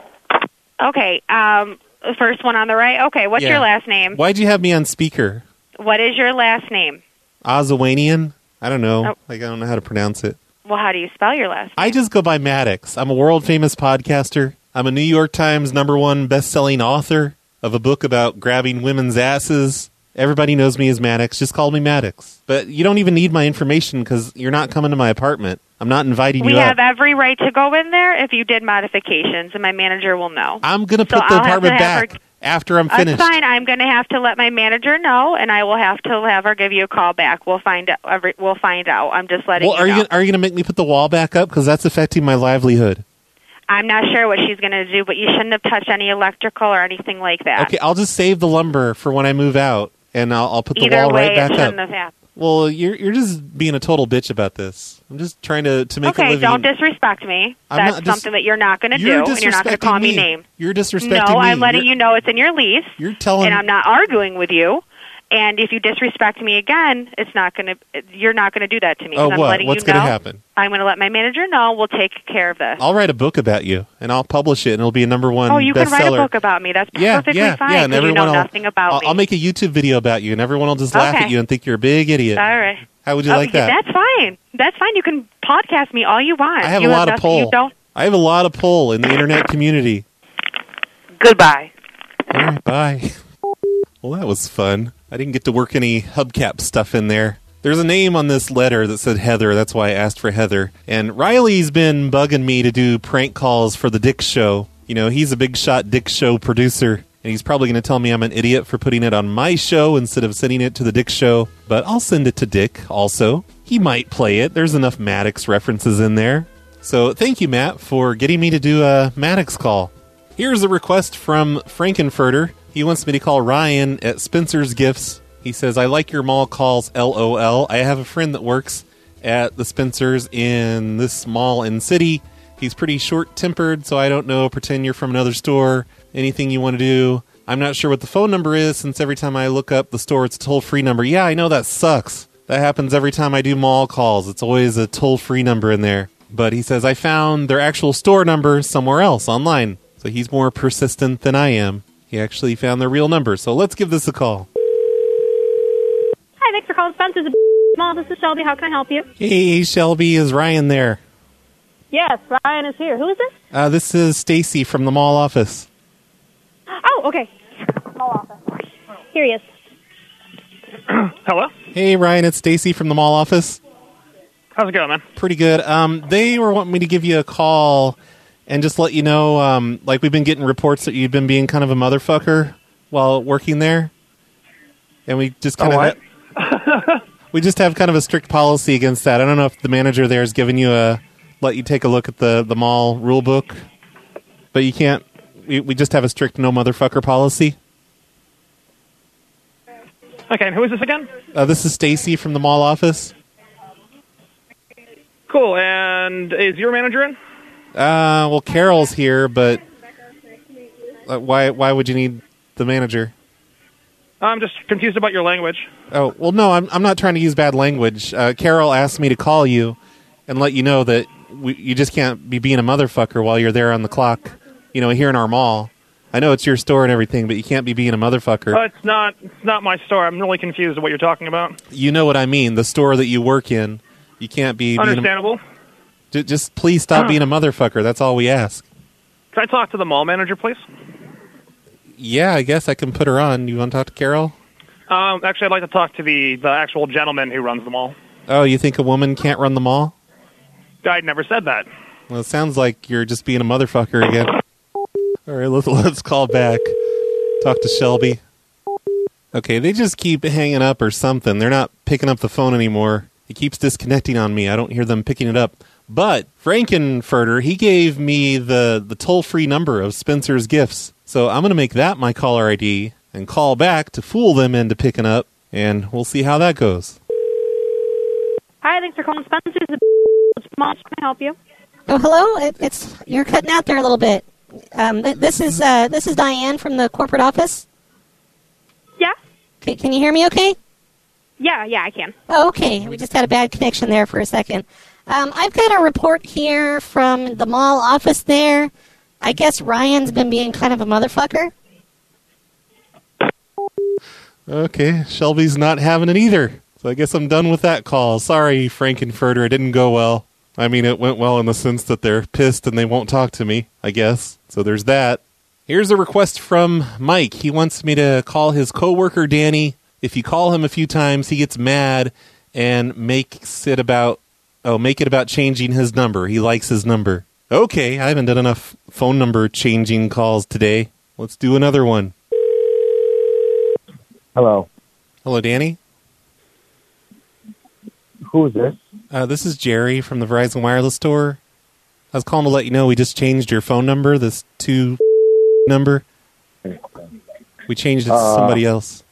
Okay, the first one on the right. Okay, what's Yeah. your last name? Why'd you have me on speaker? What is your last name? Ozawanian? I don't know. Oh. I don't know how to pronounce it. Well, how do you spell your last name? I just go by Maddox. I'm a world-famous podcaster. I'm a New York Times #1 best-selling author of a book about grabbing women's asses. Everybody knows me as Maddox. Just call me Maddox. But you don't even need my information because you're not coming to my apartment. I'm not inviting We you have up. every right to go in there if you did modifications, and my manager will know. I'm going to So put the I'll have apartment to have back after I'm finished. That's fine. I'm going to have to let my manager know, and I will have to have her give you a call back. We'll find out. We'll find out. I'm just letting Well, you know. are you going to make me put the wall back up? Because that's affecting my livelihood. I'm not sure what she's going to do, but you shouldn't have touched any electrical or anything like that. Okay, I'll just save the lumber for when I move out, and I'll put the Either wall way, right back it up. shouldn't have happened. Well, you're just being a total bitch about this. I'm just trying to make a Okay, living. don't disrespect me. I'm That's not dis- something that you're not going to do, You're and you're not going to call disrespecting me me. names. You're disrespecting No, me. I'm letting you know it's in your lease. You're telling- and I'm not arguing with you. And if you disrespect me again, it's not going to. You're not going to do that to me. Oh, I'm what? letting What's you know. going to happen? I'm going to let my manager know. We'll take care of this. I'll write a book about you, and I'll publish it, and it'll be a #1 Oh, you bestseller. can write a book about me. That's perfectly fine. and 'cause you everyone know will, nothing about me. I'll make a YouTube video about you, and everyone will just laugh Okay. at you and think you're a big idiot. All right. How would you like that? That's fine. That's fine. You can podcast me all you want. I have you a lot of nothing, You pull. don't. I have a lot of pull in the internet community. Goodbye. All right, bye. Well, that was fun. I didn't get to work any hubcap stuff in there. There's a name on this letter that said Heather. That's why I asked for Heather. And Riley's been bugging me to do prank calls for the Dick Show. You know, he's a big shot Dick Show producer. And he's probably going to tell me I'm an idiot for putting it on my show instead of sending it to the Dick Show. But I'll send it to Dick also. He might play it. There's enough Maddox references in there. So thank you, Matt, for getting me to do a Maddox call. Here's a request from Frankenfurter. He wants me to call Ryan at Spencer's Gifts. He says, I like your mall calls, LOL. I have a friend that works at the Spencer's in this mall in city. He's pretty short-tempered, so I don't know. Pretend you're from another store. Anything you want to do. I'm not sure what the phone number is, since every time I look up the store, it's a toll-free number. Yeah, I know that sucks. That happens every time I do mall calls. It's always a toll-free number in there. But he says, I found their actual store number somewhere else online. So he's more persistent than I am. He actually found their real number. So let's give this a call. Hi, thanks for calling Spencer's Mall. This is Shelby. How can I help you? Hey, Shelby, is Ryan there? Yes, Ryan is here. Who is this? This is Stacy from the mall office. Oh, okay. Mall office. Here he is. Hello? Hey, Ryan, it's Stacy from the mall office. How's it going, man? Pretty good. They were wanting me to give you a call and just let you know, like we've been getting reports that you've been being kind of a motherfucker while working there. And we just kind of... we just have kind of a strict policy against that. I don't know if the manager there has given you let you take a look at the mall rule book, but you can't. We just have a strict no motherfucker policy. Okay, and who is this again? This is Stacy from the mall office. Cool, and is your manager in? Well, Carol's here, but why would you need the manager? I'm just confused about your language. Oh, well, no, I'm not trying to use bad language. Carol asked me to call you and let you know that you just can't be being a motherfucker while you're there on the clock, here in our mall. I know it's your store and everything, but you can't be being a motherfucker. It's not my store. I'm really confused at what you're talking about. You know what I mean, the store that you work in. You can't be... Understandable. Just please stop being a motherfucker. That's all we ask. Can I talk to the mall manager, please? Yeah, I guess I can put her on. You want to talk to Carol? Actually, I'd like to talk to the actual gentleman who runs the mall. Oh, you think a woman can't run the mall? I never said that. Well, it sounds like you're just being a motherfucker again. All right, let's call back. Talk to Shelby. Okay, they just keep hanging up or something. They're not picking up the phone anymore. It keeps disconnecting on me. I don't hear them picking it up. But Frankenfurter, he gave me the toll-free number of Spencer's Gifts. So I'm going to make that my caller ID and call back to fool them into picking up, and we'll see how that goes. Hi, thanks for calling Spencer's. Mom, can I help you? Oh, hello. You're cutting out there a little bit. This is Diane from the corporate office. Yeah. Can you hear me? Okay. Yeah, I can. Oh, okay. We just had a bad connection there for a second. I've got a report here from the mall office there. I guess Ryan's been being kind of a motherfucker. Okay, Shelby's not having it either. So I guess I'm done with that call. Sorry, Frankenfurter, it didn't go well. I mean, it went well in the sense that they're pissed and they won't talk to me, I guess. So there's that. Here's a request from Mike. He wants me to call his coworker Danny. If you call him a few times, he gets mad and make it about changing his number. He likes his number. Okay, I haven't done enough phone number changing calls today. Let's do another one. Hello. Hello, Danny. Who is this? This is Jerry from the Verizon Wireless Store. I was calling to let you know we just changed your phone number, this 2 number. We changed it to somebody else.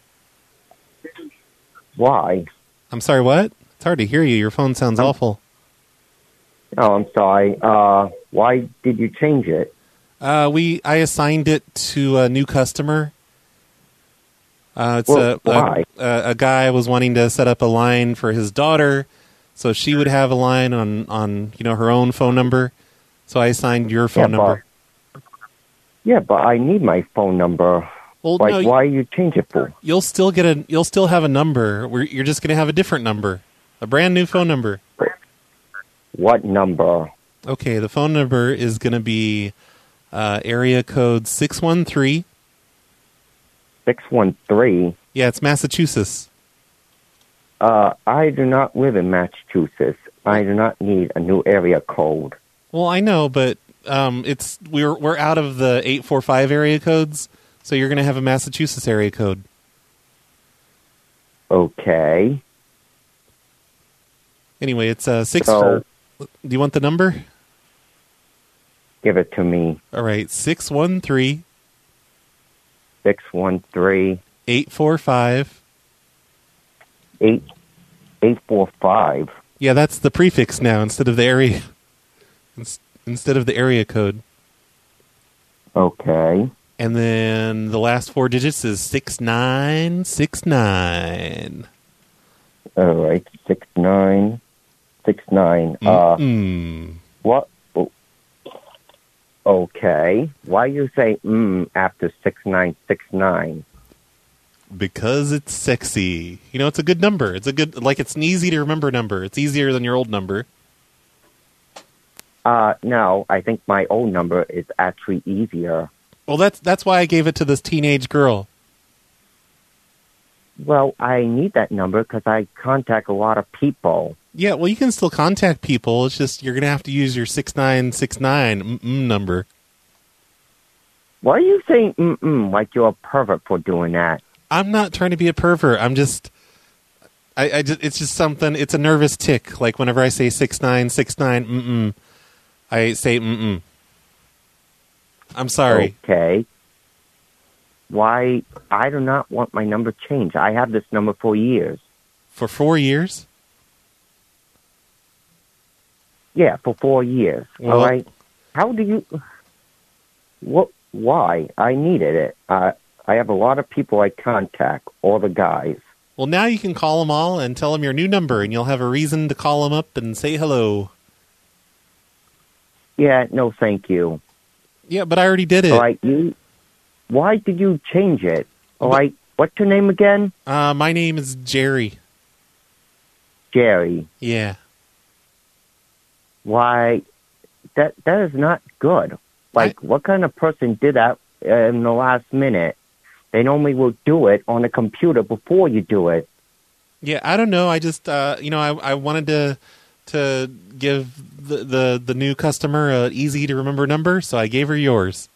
Why? I'm sorry, what? It's hard to hear you. Your phone sounds awful. Oh, I'm sorry. Why did you change it? I assigned it to a new customer. It's why? A guy was wanting to set up a line for his daughter, so she would have a line on her own phone number. So I assigned your phone number. Yeah, but I need my phone number. Well, no, why you change it for? You'll still have a number. You're just going to have a different number, a brand new phone number. What number? Okay, the phone number is going to be area code 613. 613? Yeah, it's Massachusetts. I do not live in Massachusetts. I do not need a new area code. Well, I know, but we're out of the 845 area codes, so you're going to have a Massachusetts area code. Okay. Anyway, it's 6. Do you want the number? Give it to me. All right, 613. 613. 845. 845. Yeah, that's the prefix now instead of the area. Instead of the area code. Okay. And then the last 4 digits is 6969. All right, 6969. What? Okay. Why you say after 6969? Because it's sexy. It's a good number. It's it's an easy to remember number. It's easier than your old number. No, I think my old number is actually easier. Well, that's why I gave it to this teenage girl. Well, I need that number because I contact a lot of people. Yeah, well, you can still contact people. It's just you're going to have to use your 6969 number. Why are you saying like you're a pervert for doing that? I'm not trying to be a pervert. I'm just... it's just something... It's a nervous tick. Like, whenever I say 6969, I say I'm sorry. Okay. Why? I do not want my number changed. I have this number for years. For 4 years? Yeah, for 4 years. Well, all right. How do you... What? Why? I needed it. I have a lot of people I contact, all the guys. Well, now you can call them all and tell them your new number, and you'll have a reason to call them up and say hello. Yeah, no thank you. Yeah, but I already did it. All right, why did you change it? All right, what's your name again? My name is Jerry. Jerry. Yeah. Why, that is not good. Like, what kind of person did that in the last minute? They normally will do it on a computer before you do it. Yeah, I don't know. I just, I wanted to give the new customer an easy to remember number, so I gave her yours.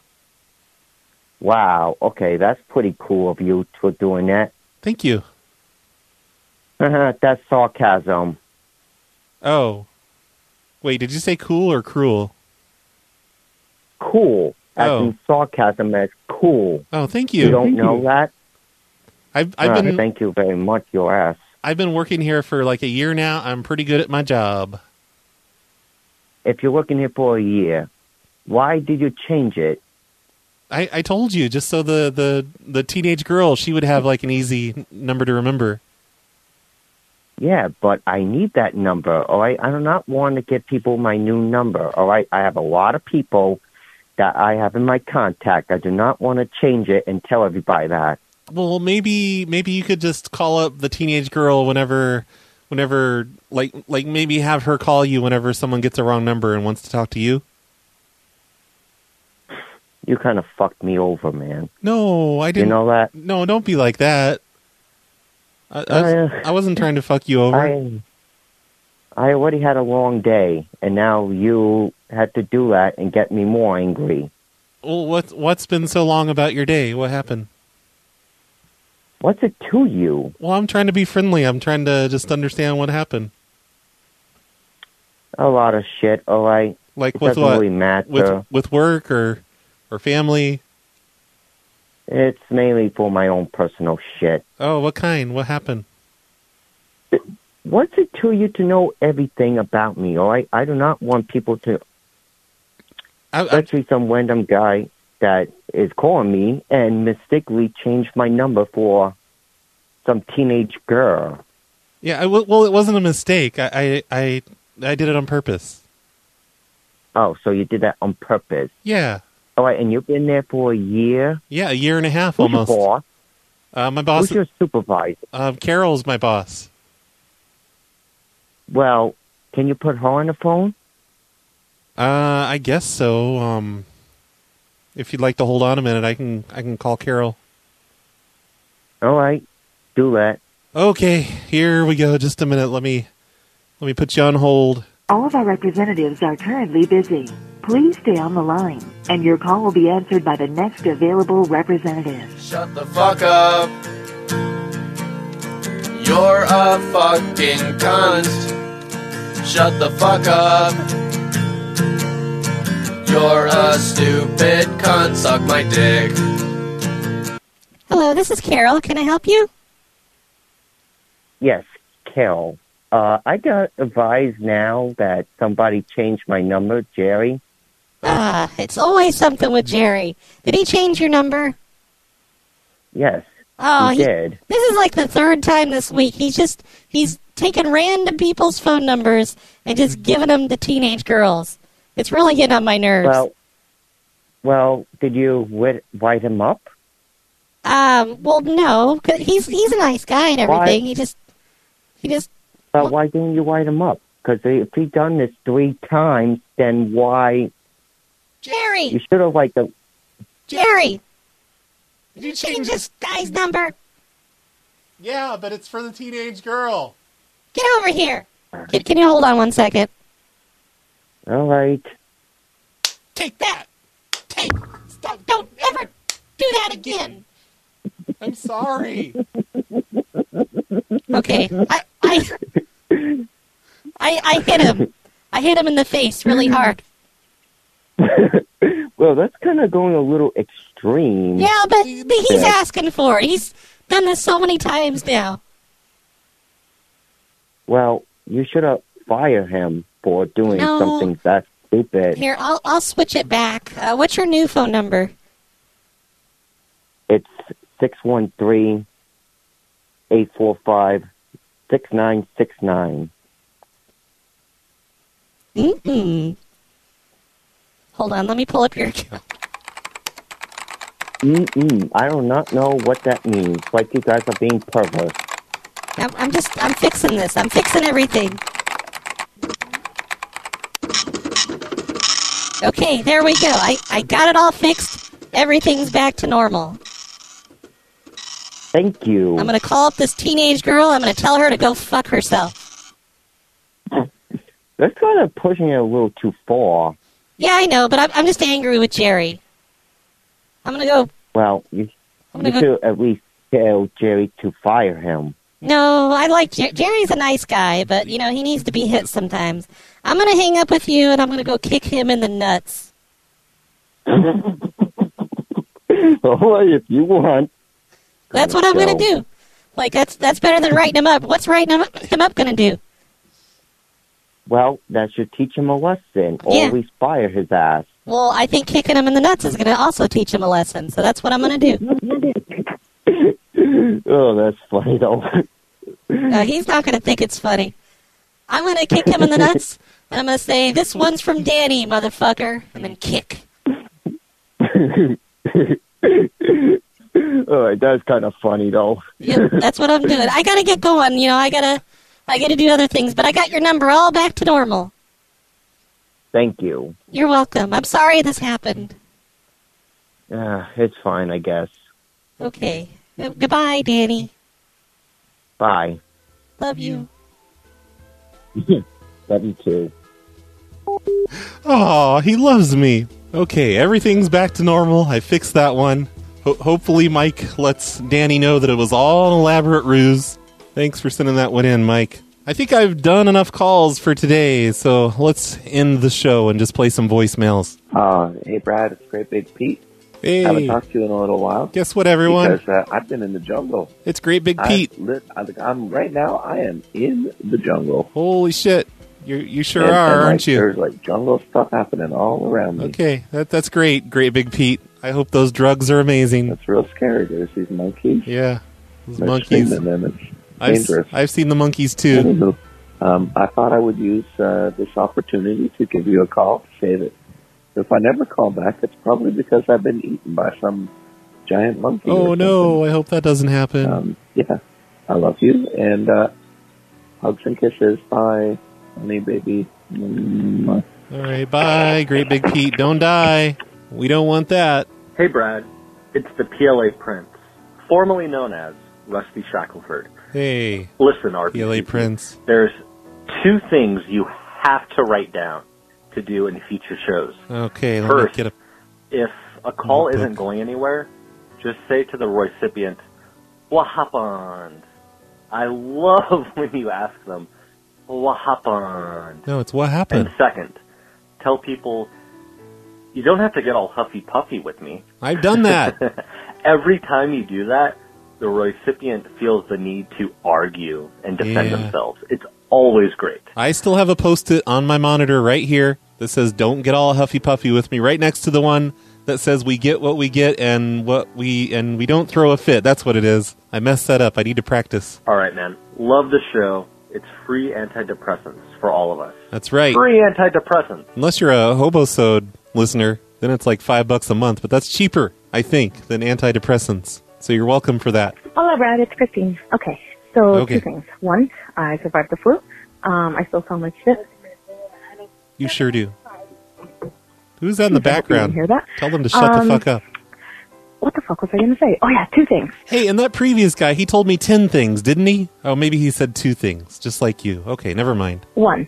Wow. Okay, that's pretty cool of you for doing that. Thank you. That's sarcasm. Oh. Wait, did you say cool or cruel? Cool. As in sarcasm as cool. Oh, thank you. You don't know that? I've been. Thank you very much, your ass. I've been working here for like a year now. I'm pretty good at my job. If you're working here for a year, why did you change it? I told you, just so the teenage girl, she would have like an easy number to remember. Yeah, but I need that number, all right? I do not want to give people my new number, all right? I have a lot of people that I have in my contact. I do not want to change it and tell everybody that. Well, maybe you could just call up the teenage girl whenever like maybe have her call you whenever someone gets a wrong number and wants to talk to you. You kind of fucked me over, man. No, I didn't. You know that? No, don't be like that. I wasn't trying to fuck you over. I already had a long day, and now you had to do that and get me more angry. Well, what's been so long about your day? What happened? What's it to you? Well, I'm trying to be friendly. I'm trying to just understand what happened. A lot of shit, all right? Like it with doesn't what? Really matter. With work or family? It's mainly for my own personal shit. Oh, what kind? What happened? What's it to you to know everything about me, all right? I do not want people to... Especially some random guy that is calling me and mistakenly changed my number for some teenage girl. Yeah, well, it wasn't a mistake. I did it on purpose. Oh, so you did that on purpose? Yeah. All right, and you've been there for a year? Yeah, a year and a half Who's almost. Your boss? My boss. Who's your supervisor? Carol's my boss. Well, can you put her on the phone? I guess so. If you'd like to hold on a minute, I can call Carol. All right, do that. Okay, here we go. Just a minute. Let me put you on hold. All of our representatives are currently busy. Please stay on the line, and your call will be answered by the next available representative. Shut the fuck up. You're a fucking cunt. Shut the fuck up. You're a stupid cunt. Suck my dick. Hello, this is Carol. Can I help you? Yes, Carol. I got advised now that somebody changed my number, Jerry. It's always something with Jerry. Did he change your number? Yes, he did. This is like the third time this week. He's taking random people's phone numbers and just giving them to teenage girls. It's really getting on my nerves. Well, did you write him up? Well, no. 'Cause he's a nice guy and everything. Why? He just. But why didn't you write him up? Because if he done this 3 times, then why? Jerry! You should have Jerry! Did you change this guy's number? Yeah, but it's for the teenage girl. Get over here. Can you hold on 1 second? All right. Take that. Don't ever do that again. I'm sorry. Okay. I hit him. I hit him in the face really hard. Well, that's kind of going a little extreme. Yeah, but he's asking for it. He's done this so many times now. Well, you should have fired him for doing something that stupid. Here, I'll switch it back. What's your new phone number? It's 613-845-6969. Hold on, let me pull up your account. I do not know what that means. Like you guys are being perverse. I'm fixing this. I'm fixing everything. Okay, there we go. I got it all fixed. Everything's back to normal. Thank you. I'm going to call up this teenage girl. I'm going to tell her to go fuck herself. That's kind of pushing it a little too far. Yeah, I know, but I'm just angry with Jerry. I'm going to go... Well, you should at least tell Jerry to fire him. No, I like Jerry's a nice guy, but, you know, he needs to be hit sometimes. I'm going to hang up with you, and I'm going to go kick him in the nuts. Well, if you want. That's what I'm going to do. Like, that's better than writing him up. What's writing him up going to do? Well, that should teach him a lesson. Yeah. Always fire his ass. Well, I think kicking him in the nuts is going to also teach him a lesson, so that's what I'm going to do. Oh, that's funny, though. He's not going to think it's funny. I'm going to kick him in the nuts, and I'm going to say, this one's from Danny, motherfucker, and then kick. Oh, that's kind of funny, though. Yeah, that's what I'm doing. I got to get going, you know, I got to do other things, but I got your number all back to normal. Thank you. You're welcome. I'm sorry this happened. It's fine, I guess. Okay. Goodbye, Danny. Bye. Love you. Love you too. Oh, he loves me. Okay, everything's back to normal. I fixed that one. Hopefully Mike lets Danny know that it was all an elaborate ruse. Thanks for sending that one in, Mike. I think I've done enough calls for today, so let's end the show and just play some voicemails. Hey, Brad, it's Great Big Pete. Hey. Haven't talked to you in a little while. Guess what, everyone? Because I've been in the jungle. It's Great Big Pete. I'm right now. I am in the jungle. Holy shit! You sure are, aren't you? There's like jungle stuff happening all around me. Okay, that's great, Great Big Pete. I hope those drugs are amazing. That's real scary. There's these monkeys. Yeah, those They're monkeys. Them. It's dangerous. I've seen the monkeys too. I thought I would use this opportunity to give you a call to say that if I never call back, it's probably because I've been eaten by some giant monkey. Oh, no, I hope that doesn't happen. Yeah, I love you, and hugs and kisses. Bye, honey, baby. All right, bye, Great Big Pete. Don't die. We don't want that. Hey, Brad. It's the PLA Prince, formerly known as Rusty Shackelford. Hey. Listen, RP. PLA Prince. There's 2 things you have to write down to do in future shows. Okay, First, let me get if a call isn't going anywhere, just say to the recipient, "What happened?" I love when you ask them, "What happened?" No, it's what happened. And second, tell people, you don't have to get all huffy-puffy with me. I've done that. Every time you do that, the recipient feels the need to argue and defend themselves. It's always great. I still have a Post-it on my monitor right here that says, "Don't get all huffy-puffy with me," right next to the one that says, "We get what we get and we don't throw a fit." That's what it is. I messed that up. I need to practice. All right, man. Love the show. It's free antidepressants for all of us. That's right. Free antidepressants. Unless you're a Hobosode listener, then it's like $5 a month, but that's cheaper, I think, than antidepressants. So you're welcome for that. Hello, Brad. It's Christine. Okay, so 2 things. One, I survived the flu. I still sound like shit. You sure do. Who's that in the background? Hear that? Tell them to shut the fuck up. What the fuck was I going to say? Oh, yeah, 2 things. Hey, and that previous guy, he told me 10 things, didn't he? Oh, maybe he said 2 things, just like you. Okay, never mind. 1,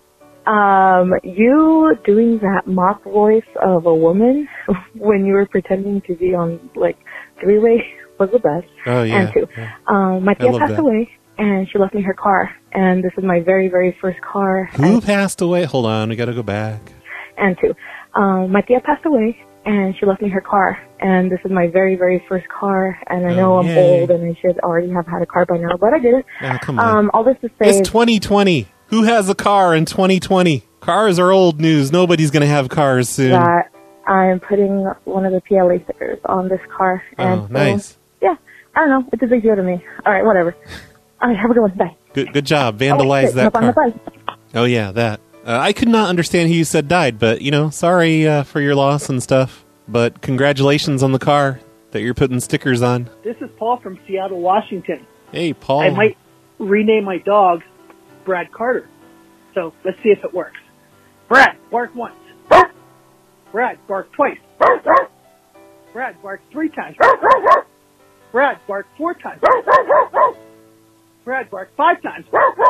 you doing that mock voice of a woman when you were pretending to be on, like, 3-way was the best. Oh, yeah. And 2, my tia passed away, and she left me her car, and this is my very, very first car. Who passed away? Hold on, we gotta go back. And 2, my tia passed away, and she left me her car, and this is my very, very first car, and I know I'm old, and I should already have had a car by now, but I didn't. Oh, come on. All this to say It's 2020. Who has a car in 2020? Cars are old news. Nobody's gonna have cars soon. that I'm putting one of the PLA stickers on this car. And nice. Yeah, I don't know. It's a big deal to me. All right, whatever. All right, have a good one. Bye. Good job. Vandalize that car. Oh, yeah, that. I could not understand who you said died, but, sorry for your loss and stuff. But congratulations on the car that you're putting stickers on. This is Paul from Seattle, Washington. Hey, Paul. I might rename my dog Brad Carter. So let's see if it works. Brad, bark once. Brad, bark twice. Brad, bark 3 times. Brad, bark 4 times. Brad, bark 5 times.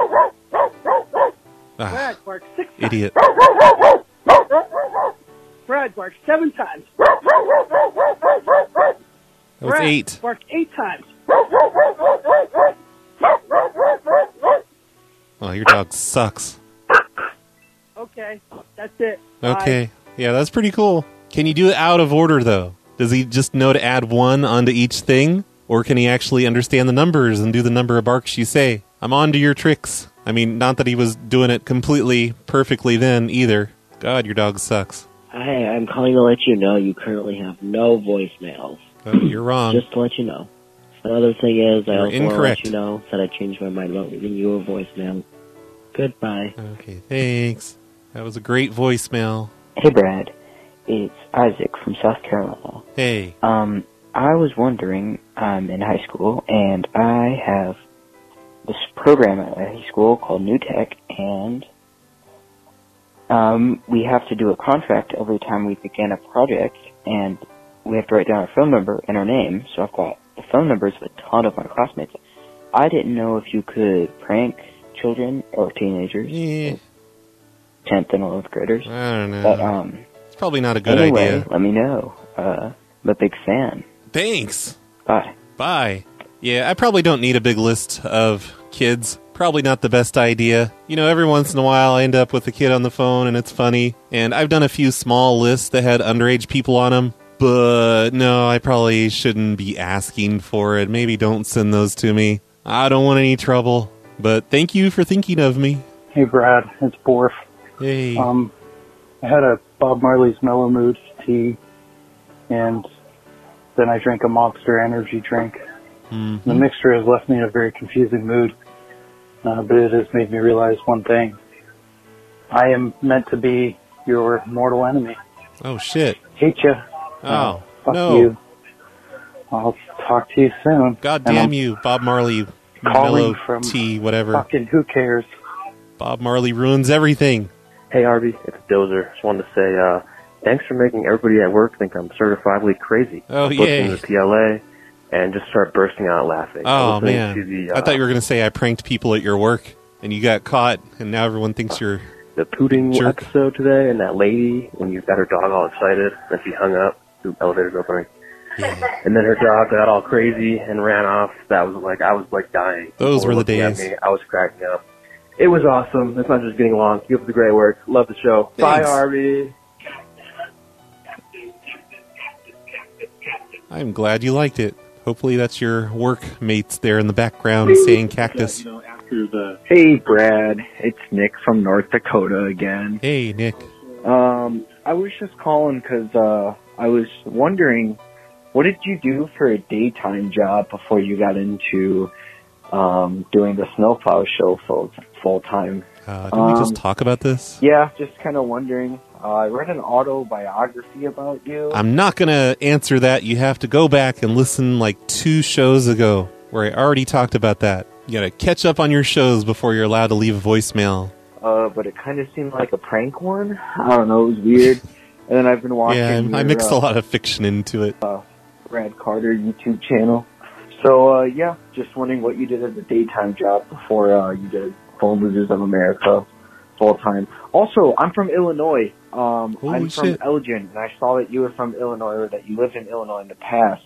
Brad, bark 6 times. Idiot. Brad, bark 7 times. That was Brad, 8. bark 8 times. Oh, your dog sucks. Okay, that's it. Okay. Bye. Yeah, that's pretty cool. Can you do it out of order, though? Does he just know to add 1 onto each thing? Or can he actually understand the numbers and do the number of barks you say? I'm on to your tricks. I mean, not that he was doing it completely perfectly then, either. God, your dog sucks. Hi, I'm calling to let you know you currently have no voicemails. Oh, you're wrong. Just to let you know. Another thing is, I You're also want to let incorrect. you know that I changed my mind about leaving you a voicemail. Goodbye. Okay, thanks. That was a great voicemail. Hey, Brad. It's Isaac from South Carolina. Hey. I was wondering, I'm in high school, and I have this program at my high school called New Tech, and we have to do a contract every time we begin a project, and we have to write down our phone number and our name, so I've got the phone numbers of a ton of my classmates. I didn't know if you could prank children or teenagers, 10th and 11th graders. I don't know. But, it's probably not a good anyway, idea. let me know. I'm a big fan. Thanks. Bye. Bye. Yeah, I probably don't need a big list of kids. Probably not the best idea. You know, every once in a while I end up with a kid on the phone and it's funny. And I've done a few small lists that had underage people on them. But no, I probably shouldn't be asking for it. Maybe don't send those to me. I don't want any trouble. But thank you for thinking of me. Hey, Brad. It's Borf. Hey. I had a Bob Marley's Mellow Mood tea, and then I drank a Monster Energy drink. Mm-hmm. The mixture has left me in a very confusing mood, but it has made me realize one thing. I am meant to be your mortal enemy. Oh, shit. Hate you. Oh, fuck no. you. I'll talk to you soon. God And damn I'm you, Bob Marley, calling mellow from tea, whatever. Fucking who cares? Bob Marley ruins everything. Hey, Arby, it's Dozer. Just wanted to say, thanks for making everybody at work think I'm certifiably crazy. Oh, I listened yay. to the PLA and just start bursting out laughing. Oh, Listening man. to the, I thought you were going to say I pranked people at your work, and you got caught, and now everyone thinks you're the Pudding jerk. episode today, and that lady, when you got her dog all excited, and she hung up, the elevator's opening. And then her dog got all crazy and ran off. That was like, I was like dying. Those People were the looking at days. me. I was cracking up. It was awesome. It's not just getting along. Keep up the great work. Love the show. Thanks. Bye, Arby. I'm glad you liked it. Hopefully that's your workmates there in the background saying cactus. Hey, Brad. It's Nick from North Dakota again. Hey, Nick. I was just calling because I was wondering, what did you do for a daytime job before you got into doing the Snowplow show full time? Didn't we just talk about this? Yeah, just kind of wondering. I read an autobiography about you. I'm not going to answer that. You have to go back and listen like 2 shows ago where I already talked about that. You got to catch up on your shows before you're allowed to leave a voicemail. But it kind of seemed like a prank one. I don't know, it was weird. And then I've been watching Yeah, I mixed a lot of fiction into it. Brad Carter YouTube channel. So, yeah, just wondering what you did as a daytime job before you did Phone Losers of America full time. Also, I'm from Illinois. I'm from shit. Elgin, and I saw that you were from Illinois, or that you lived in Illinois in the past.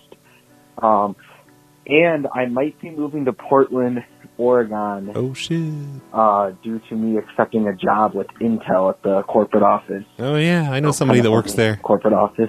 And I might be moving to Portland, Oregon. Oh, shit. Due to me accepting a job with Intel at the corporate office. Oh, yeah, I know somebody that works there. Corporate office.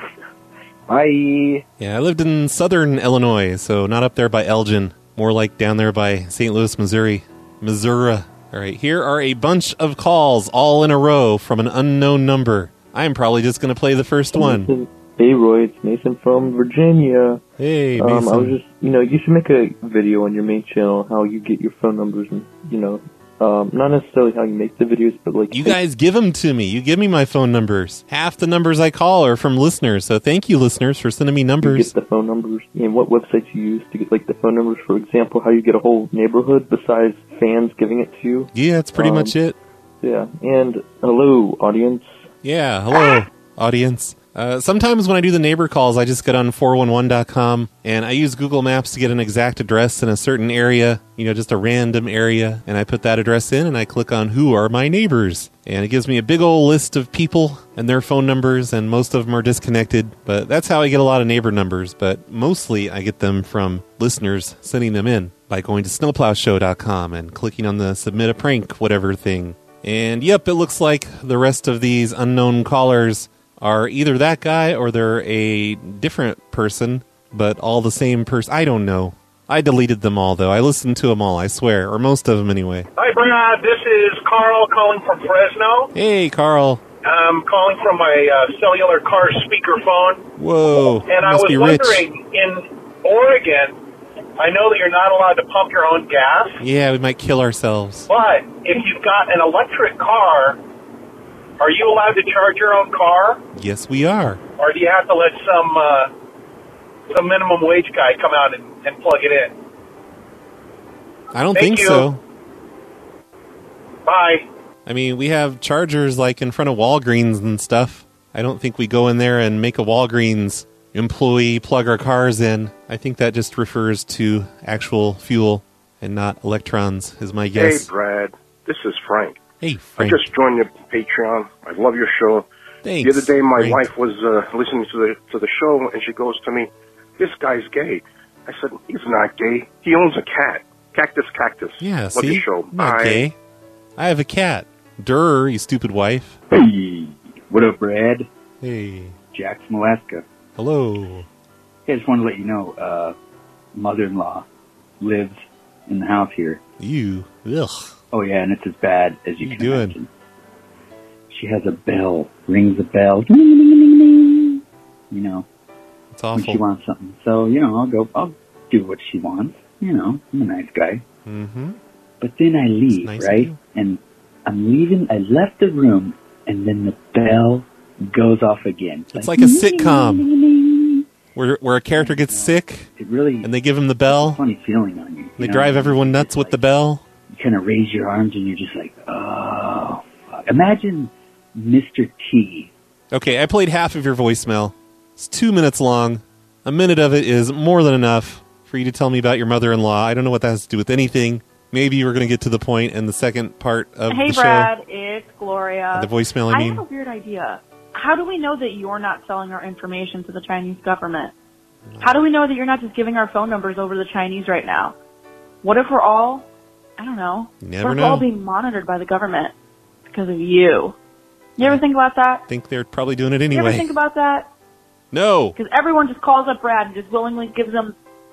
Bye. Yeah, I lived in southern Illinois, so not up there by Elgin. More like down there by St. Louis, Missouri. All right, here are a bunch of calls all in a row from an unknown number. I'm probably just going to play the first one. Hey, Roy, it's Mason from Virginia. Hey, Mason. I was just, you should make a video on your main channel how you get your phone numbers and, not necessarily how you make the videos, but like... You guys give them to me. You give me my phone numbers. Half the numbers I call are from listeners, so thank you, listeners, for sending me numbers. You get the phone numbers and what websites you use to get, like, the phone numbers. For example, how you get a whole neighborhood besides fans giving it to you. Yeah, that's pretty much it. Yeah, and hello, audience. Yeah, hello, audience. Sometimes when I do the neighbor calls, I just get on 411.com, and I use Google Maps to get an exact address in a certain area, just a random area, and I put that address in, and I click on who are my neighbors. And it gives me a big old list of people and their phone numbers, and most of them are disconnected, but that's how I get a lot of neighbor numbers. But mostly I get them from listeners sending them in by going to snowplowshow.com and clicking on the submit a prank whatever thing. And yep, it looks like the rest of these unknown callers are either that guy or they're a different person, but all the same person. I don't know. I deleted them all, though. I listened to them all, I swear, or most of them anyway. Hi, Brad. This is Carl calling from Fresno. Hey, Carl. I'm calling from my cellular car speakerphone. Whoa, and I was wondering, in Oregon, I know that you're not allowed to pump your own gas. Yeah, we might kill ourselves. But if you've got an electric car, are you allowed to charge your own car? Yes, we are. Or do you have to let some minimum wage guy come out and plug it in? I don't think so. Bye. I mean, we have chargers like in front of Walgreens and stuff. I don't think we go in there and make a Walgreens employee plug our cars in. I think that just refers to actual fuel and not electrons, is my guess. Hey, Brad. This is Frank. Hey, Frank. I just joined your Patreon. I love your show. Thanks, the other day, my Frank. wife was listening to the show, and she goes to me, "This guy's gay." I said, "He's not gay. He owns a cat. Cactus. Yeah, Love see? your show. I'm not Bye." gay. I have a cat. Durr, you stupid wife. Hey, what up, Brad? Hey. Jack from Alaska. Hello. Hey, I just want to let you know, mother-in-law lives in the house here. You. Ugh. Oh, yeah, and it's as bad as you can doing? imagine. She has a bell, rings a bell, ding, ding, ding, ding, you know, it's awful. when she wants something. So, I'll do what she wants. I'm a nice guy. Mm-hmm. But then I leave, nice of right? you. And I'm leaving, I left the room, and then the bell goes off again. It's like a sitcom where a character gets sick It really, and they give him the bell. funny feeling on you. They drive everyone nuts with the bell. You kind of raise your arms and you're just like, oh, fuck. Imagine Mr. T. Okay, I played half of your voicemail. It's 2 minutes long. A minute of it is more than enough for you to tell me about your mother-in-law. I don't know what that has to do with anything. Maybe you were going to get to the point in the second part of Hey, the show. Brad, it's Gloria. The voicemail, I mean. I have a weird idea. How do we know that you're not selling our information to the Chinese government? How do we know that you're not just giving our phone numbers over to the Chinese right now? What if we're all, I don't know, Never what if know. we're all being monitored by the government because of you? You ever think about that? I think they're probably doing it You ever anyway. think about that? No. Because everyone just calls up Brad and just willingly gives them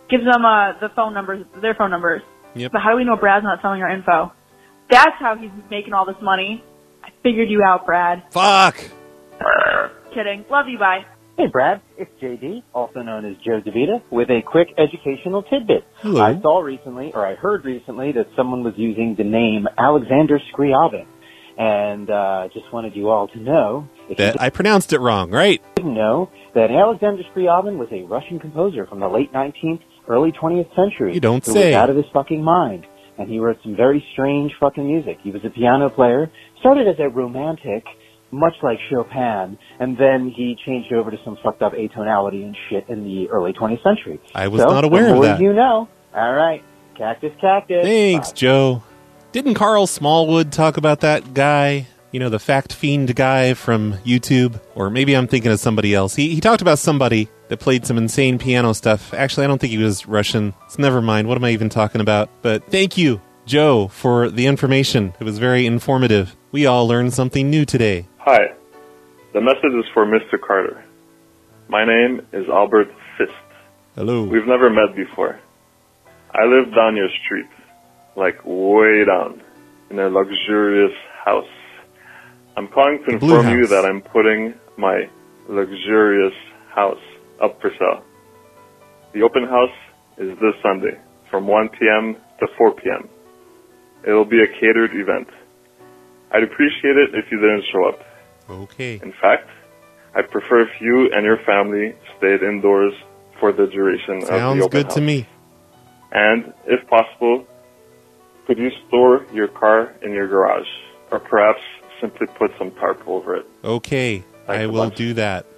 the phone numbers, their phone numbers. Yep. But how do we know Brad's not selling our info? That's how he's making all this money. I figured you out, Brad. Fuck. Kidding. Love you. Bye. Hey, Brad. It's JD, also known as Joe DeVita, with a quick educational tidbit. Hello. I heard recently that someone was using the name Alexander Scriabin, and just wanted you all to know. That I pronounced it wrong, right? Didn't know that Alexander Scriabin was a Russian composer from the late 19th, early 20th century. You don't who say. was out of his fucking mind. And he wrote some very strange fucking music. He was a piano player, started as a romantic, much like Chopin, and then he changed over to some fucked up atonality and shit in the early 20th century. I was not aware of that. You know. All right. Cactus. Thanks, Joe. Didn't Carl Smallwood talk about that guy? You know, the fact fiend guy from YouTube? Or maybe I'm thinking of somebody else. He talked about somebody that played some insane piano stuff. Actually, I don't think he was Russian. So never mind. What am I even talking about? But thank you, Joe, for the information. It was very informative. We all learned something new today. Hi. The message is for Mr. Carter. My name is Albert Fist. Hello. We've never met before. I live down your street, like way down, in a luxurious house. I'm calling to Blue inform you house. that I'm putting my luxurious house up for sale. The open house is this Sunday, from 1 p.m. to 4 p.m. It will be a catered event. I'd appreciate it if you didn't show up. Okay. In fact, I'd prefer if you and your family stayed indoors for the duration of the Sounds open good house. to me. And, if possible, could you store your car in your garage? Or perhaps simply put some tarp over it. Okay, I will do that.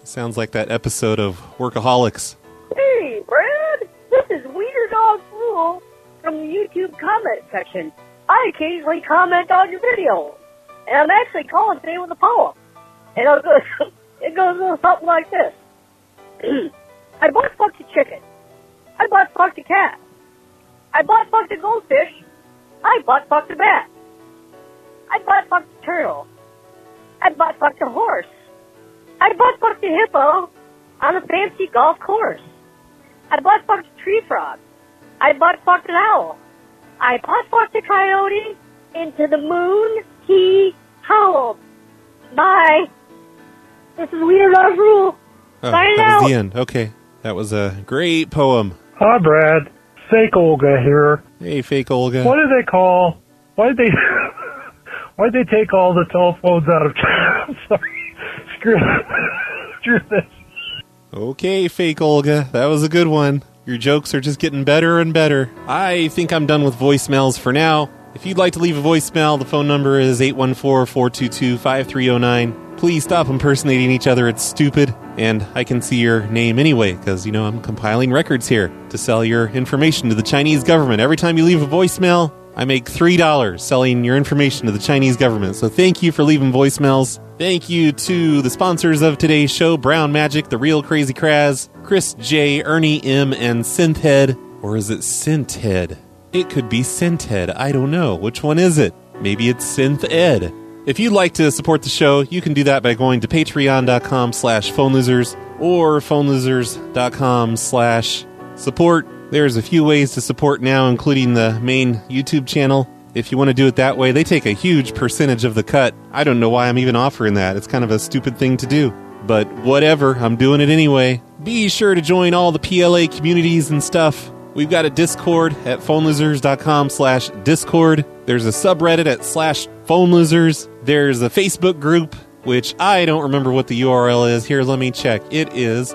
Sounds like that episode of Workaholics. Hey, Brad! This is Wiener Dog Rule from the YouTube comment section. I occasionally comment on your videos, and I'm actually calling today with a poem. And it goes something like this. I butt-fucked a chicken. I butt-fucked a cat. I butt-fucked a goldfish. I butt-fucked a bat. I butt-fucked a turtle. I butt-fucked a horse. I butt-fucked a hippo on a fancy golf course. I butt-fucked a tree frog. I butt-fucked an owl. I butt-fucked a coyote. Into the moon he howled. Bye. This is Wiener Dog Rule. Oh, Bye that now. was the end. Okay. That was a great poem. Hi, Brad. Fake Olga here. Hey, fake Olga. What do they call? Why'd they take all the telephones out of town? Sorry. Screw this. Okay, fake Olga. That was a good one. Your jokes are just getting better and better. I think I'm done with voicemails for now. If you'd like to leave a voicemail, the phone number is 814-422-5309. Please stop impersonating each other. It's stupid. And I can see your name anyway, because, I'm compiling records here to sell your information to the Chinese government. Every time you leave a voicemail, I make $3 selling your information to the Chinese government. So thank you for leaving voicemails. Thank you to the sponsors of today's show, Brown Magic, The Real Crazy Kraz, Chris J, Ernie M, and Synthhead. Or is it Synthhead? It could be Synthhead. I don't know. Which one is it? Maybe it's Synth-Ed. If you'd like to support the show, you can do that by going to patreon.com/phonelosers or phonelosers.com/support. There's a few ways to support now, including the main YouTube channel. If you want to do it that way, they take a huge percentage of the cut. I don't know why I'm even offering that. It's kind of a stupid thing to do. But whatever, I'm doing it anyway. Be sure to join all the PLA communities and stuff. We've got a Discord at phonelosers.com/Discord. There's a subreddit at /phonelosers. There's a Facebook group, which I don't remember what the URL is. Here, let me check. It is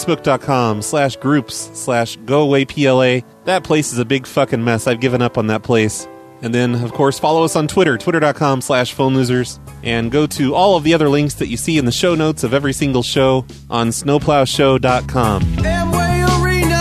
facebook.com/groups/goawaypla. That place is a big fucking mess. I've given up on that place. And then, of course, follow us on Twitter, twitter.com/phonelosers. And go to all of the other links that you see in the show notes of every single show on snowplowshow.com. Amway Arena!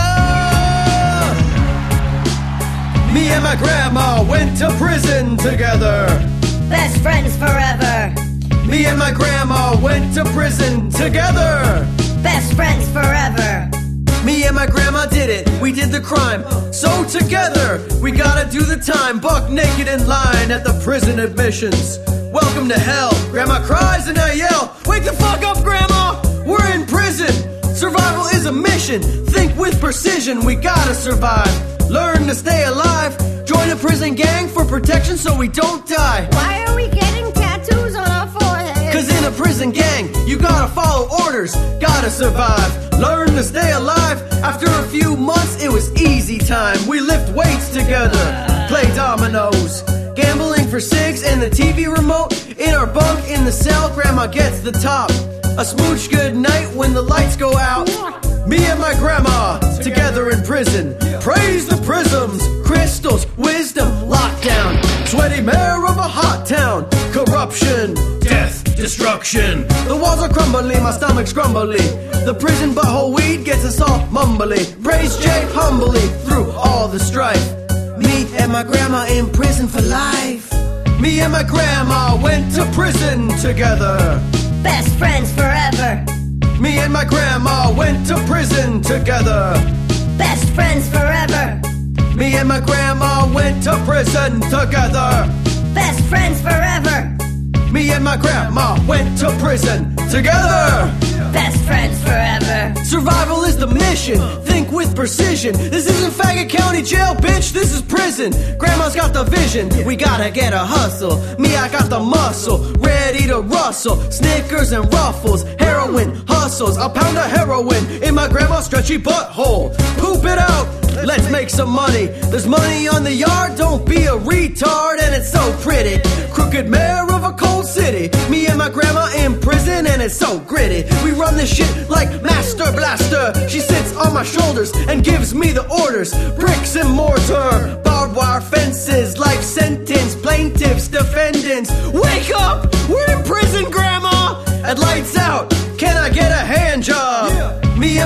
Me and my grandma went to prison together. Best friends forever. Me and my grandma went to prison together. Best friends forever. Me and my grandma did it, we did the crime. So together, we gotta do the time. Buck naked in line at the prison admissions. Welcome to hell. Grandma cries and I yell, wake the fuck up, Grandma! We're in prison. Survival is a mission. Think with precision, we gotta survive. Learn to stay alive. Join a prison gang for protection so we don't die. Why are we getting tattoos on our foreheads? Cause in a prison gang, you gotta follow orders, gotta survive. Learn to stay alive. After a few months, it was easy time. We lift weights together, play dominoes, gambling for cigs and the TV remote. In our bunk in the cell, Grandma gets the top. A smooch good night when the lights go out. Me and my grandma, together in prison. Praise the prisms, crystals, wisdom, lockdown. Sweaty mayor of a hot town. Corruption, death, destruction. The walls are crumbling, my stomach's grumbly. The prison butthole weed gets us all mumbly. Praise Jay humbly through all the strife. Me and my grandma in prison for life. Me and my grandma went to prison together. Best friends forever. Me and my grandma went to prison together. Best friends forever. Me and my grandma went to prison together. Best friends forever. Me and my grandma went to prison together. Best friends forever. Survival is the mission. Think with precision. This isn't Faggot County Jail, bitch. This is prison. Grandma's got the vision. We gotta get a hustle. Me, I got the muscle. Ready to rustle. Snickers and Ruffles. Heroin hustles. A pound of heroin in my grandma's stretchy butthole. Poop it out. Let's make some money. There's money on the yard. Don't be a retard. And it's so pretty. Crooked mayor of a cold city. Me and my grandma in prison. And it's so gritty. We run this shit like Master Blaster. She sits on my shoulders and gives me the orders. Bricks and mortar, barbed wire fences, life sentence, plaintiffs, defendants. Wake up! We're in prison, Grandma! And lights out. Can I get a handshake?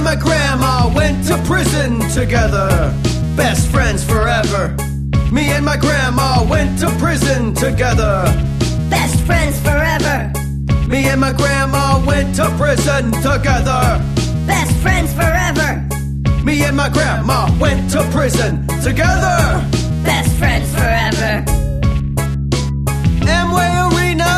and my grandma went to prison together. Best friends forever. Me and my grandma went to prison together. Best friends forever. Me and my grandma went to prison together. Best friends forever. Me and my grandma went to prison together. Best friends forever. Amway Arena.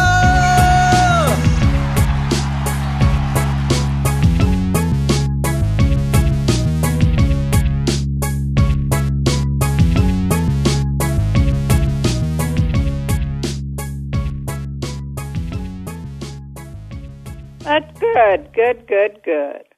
That's good. Good, good, good.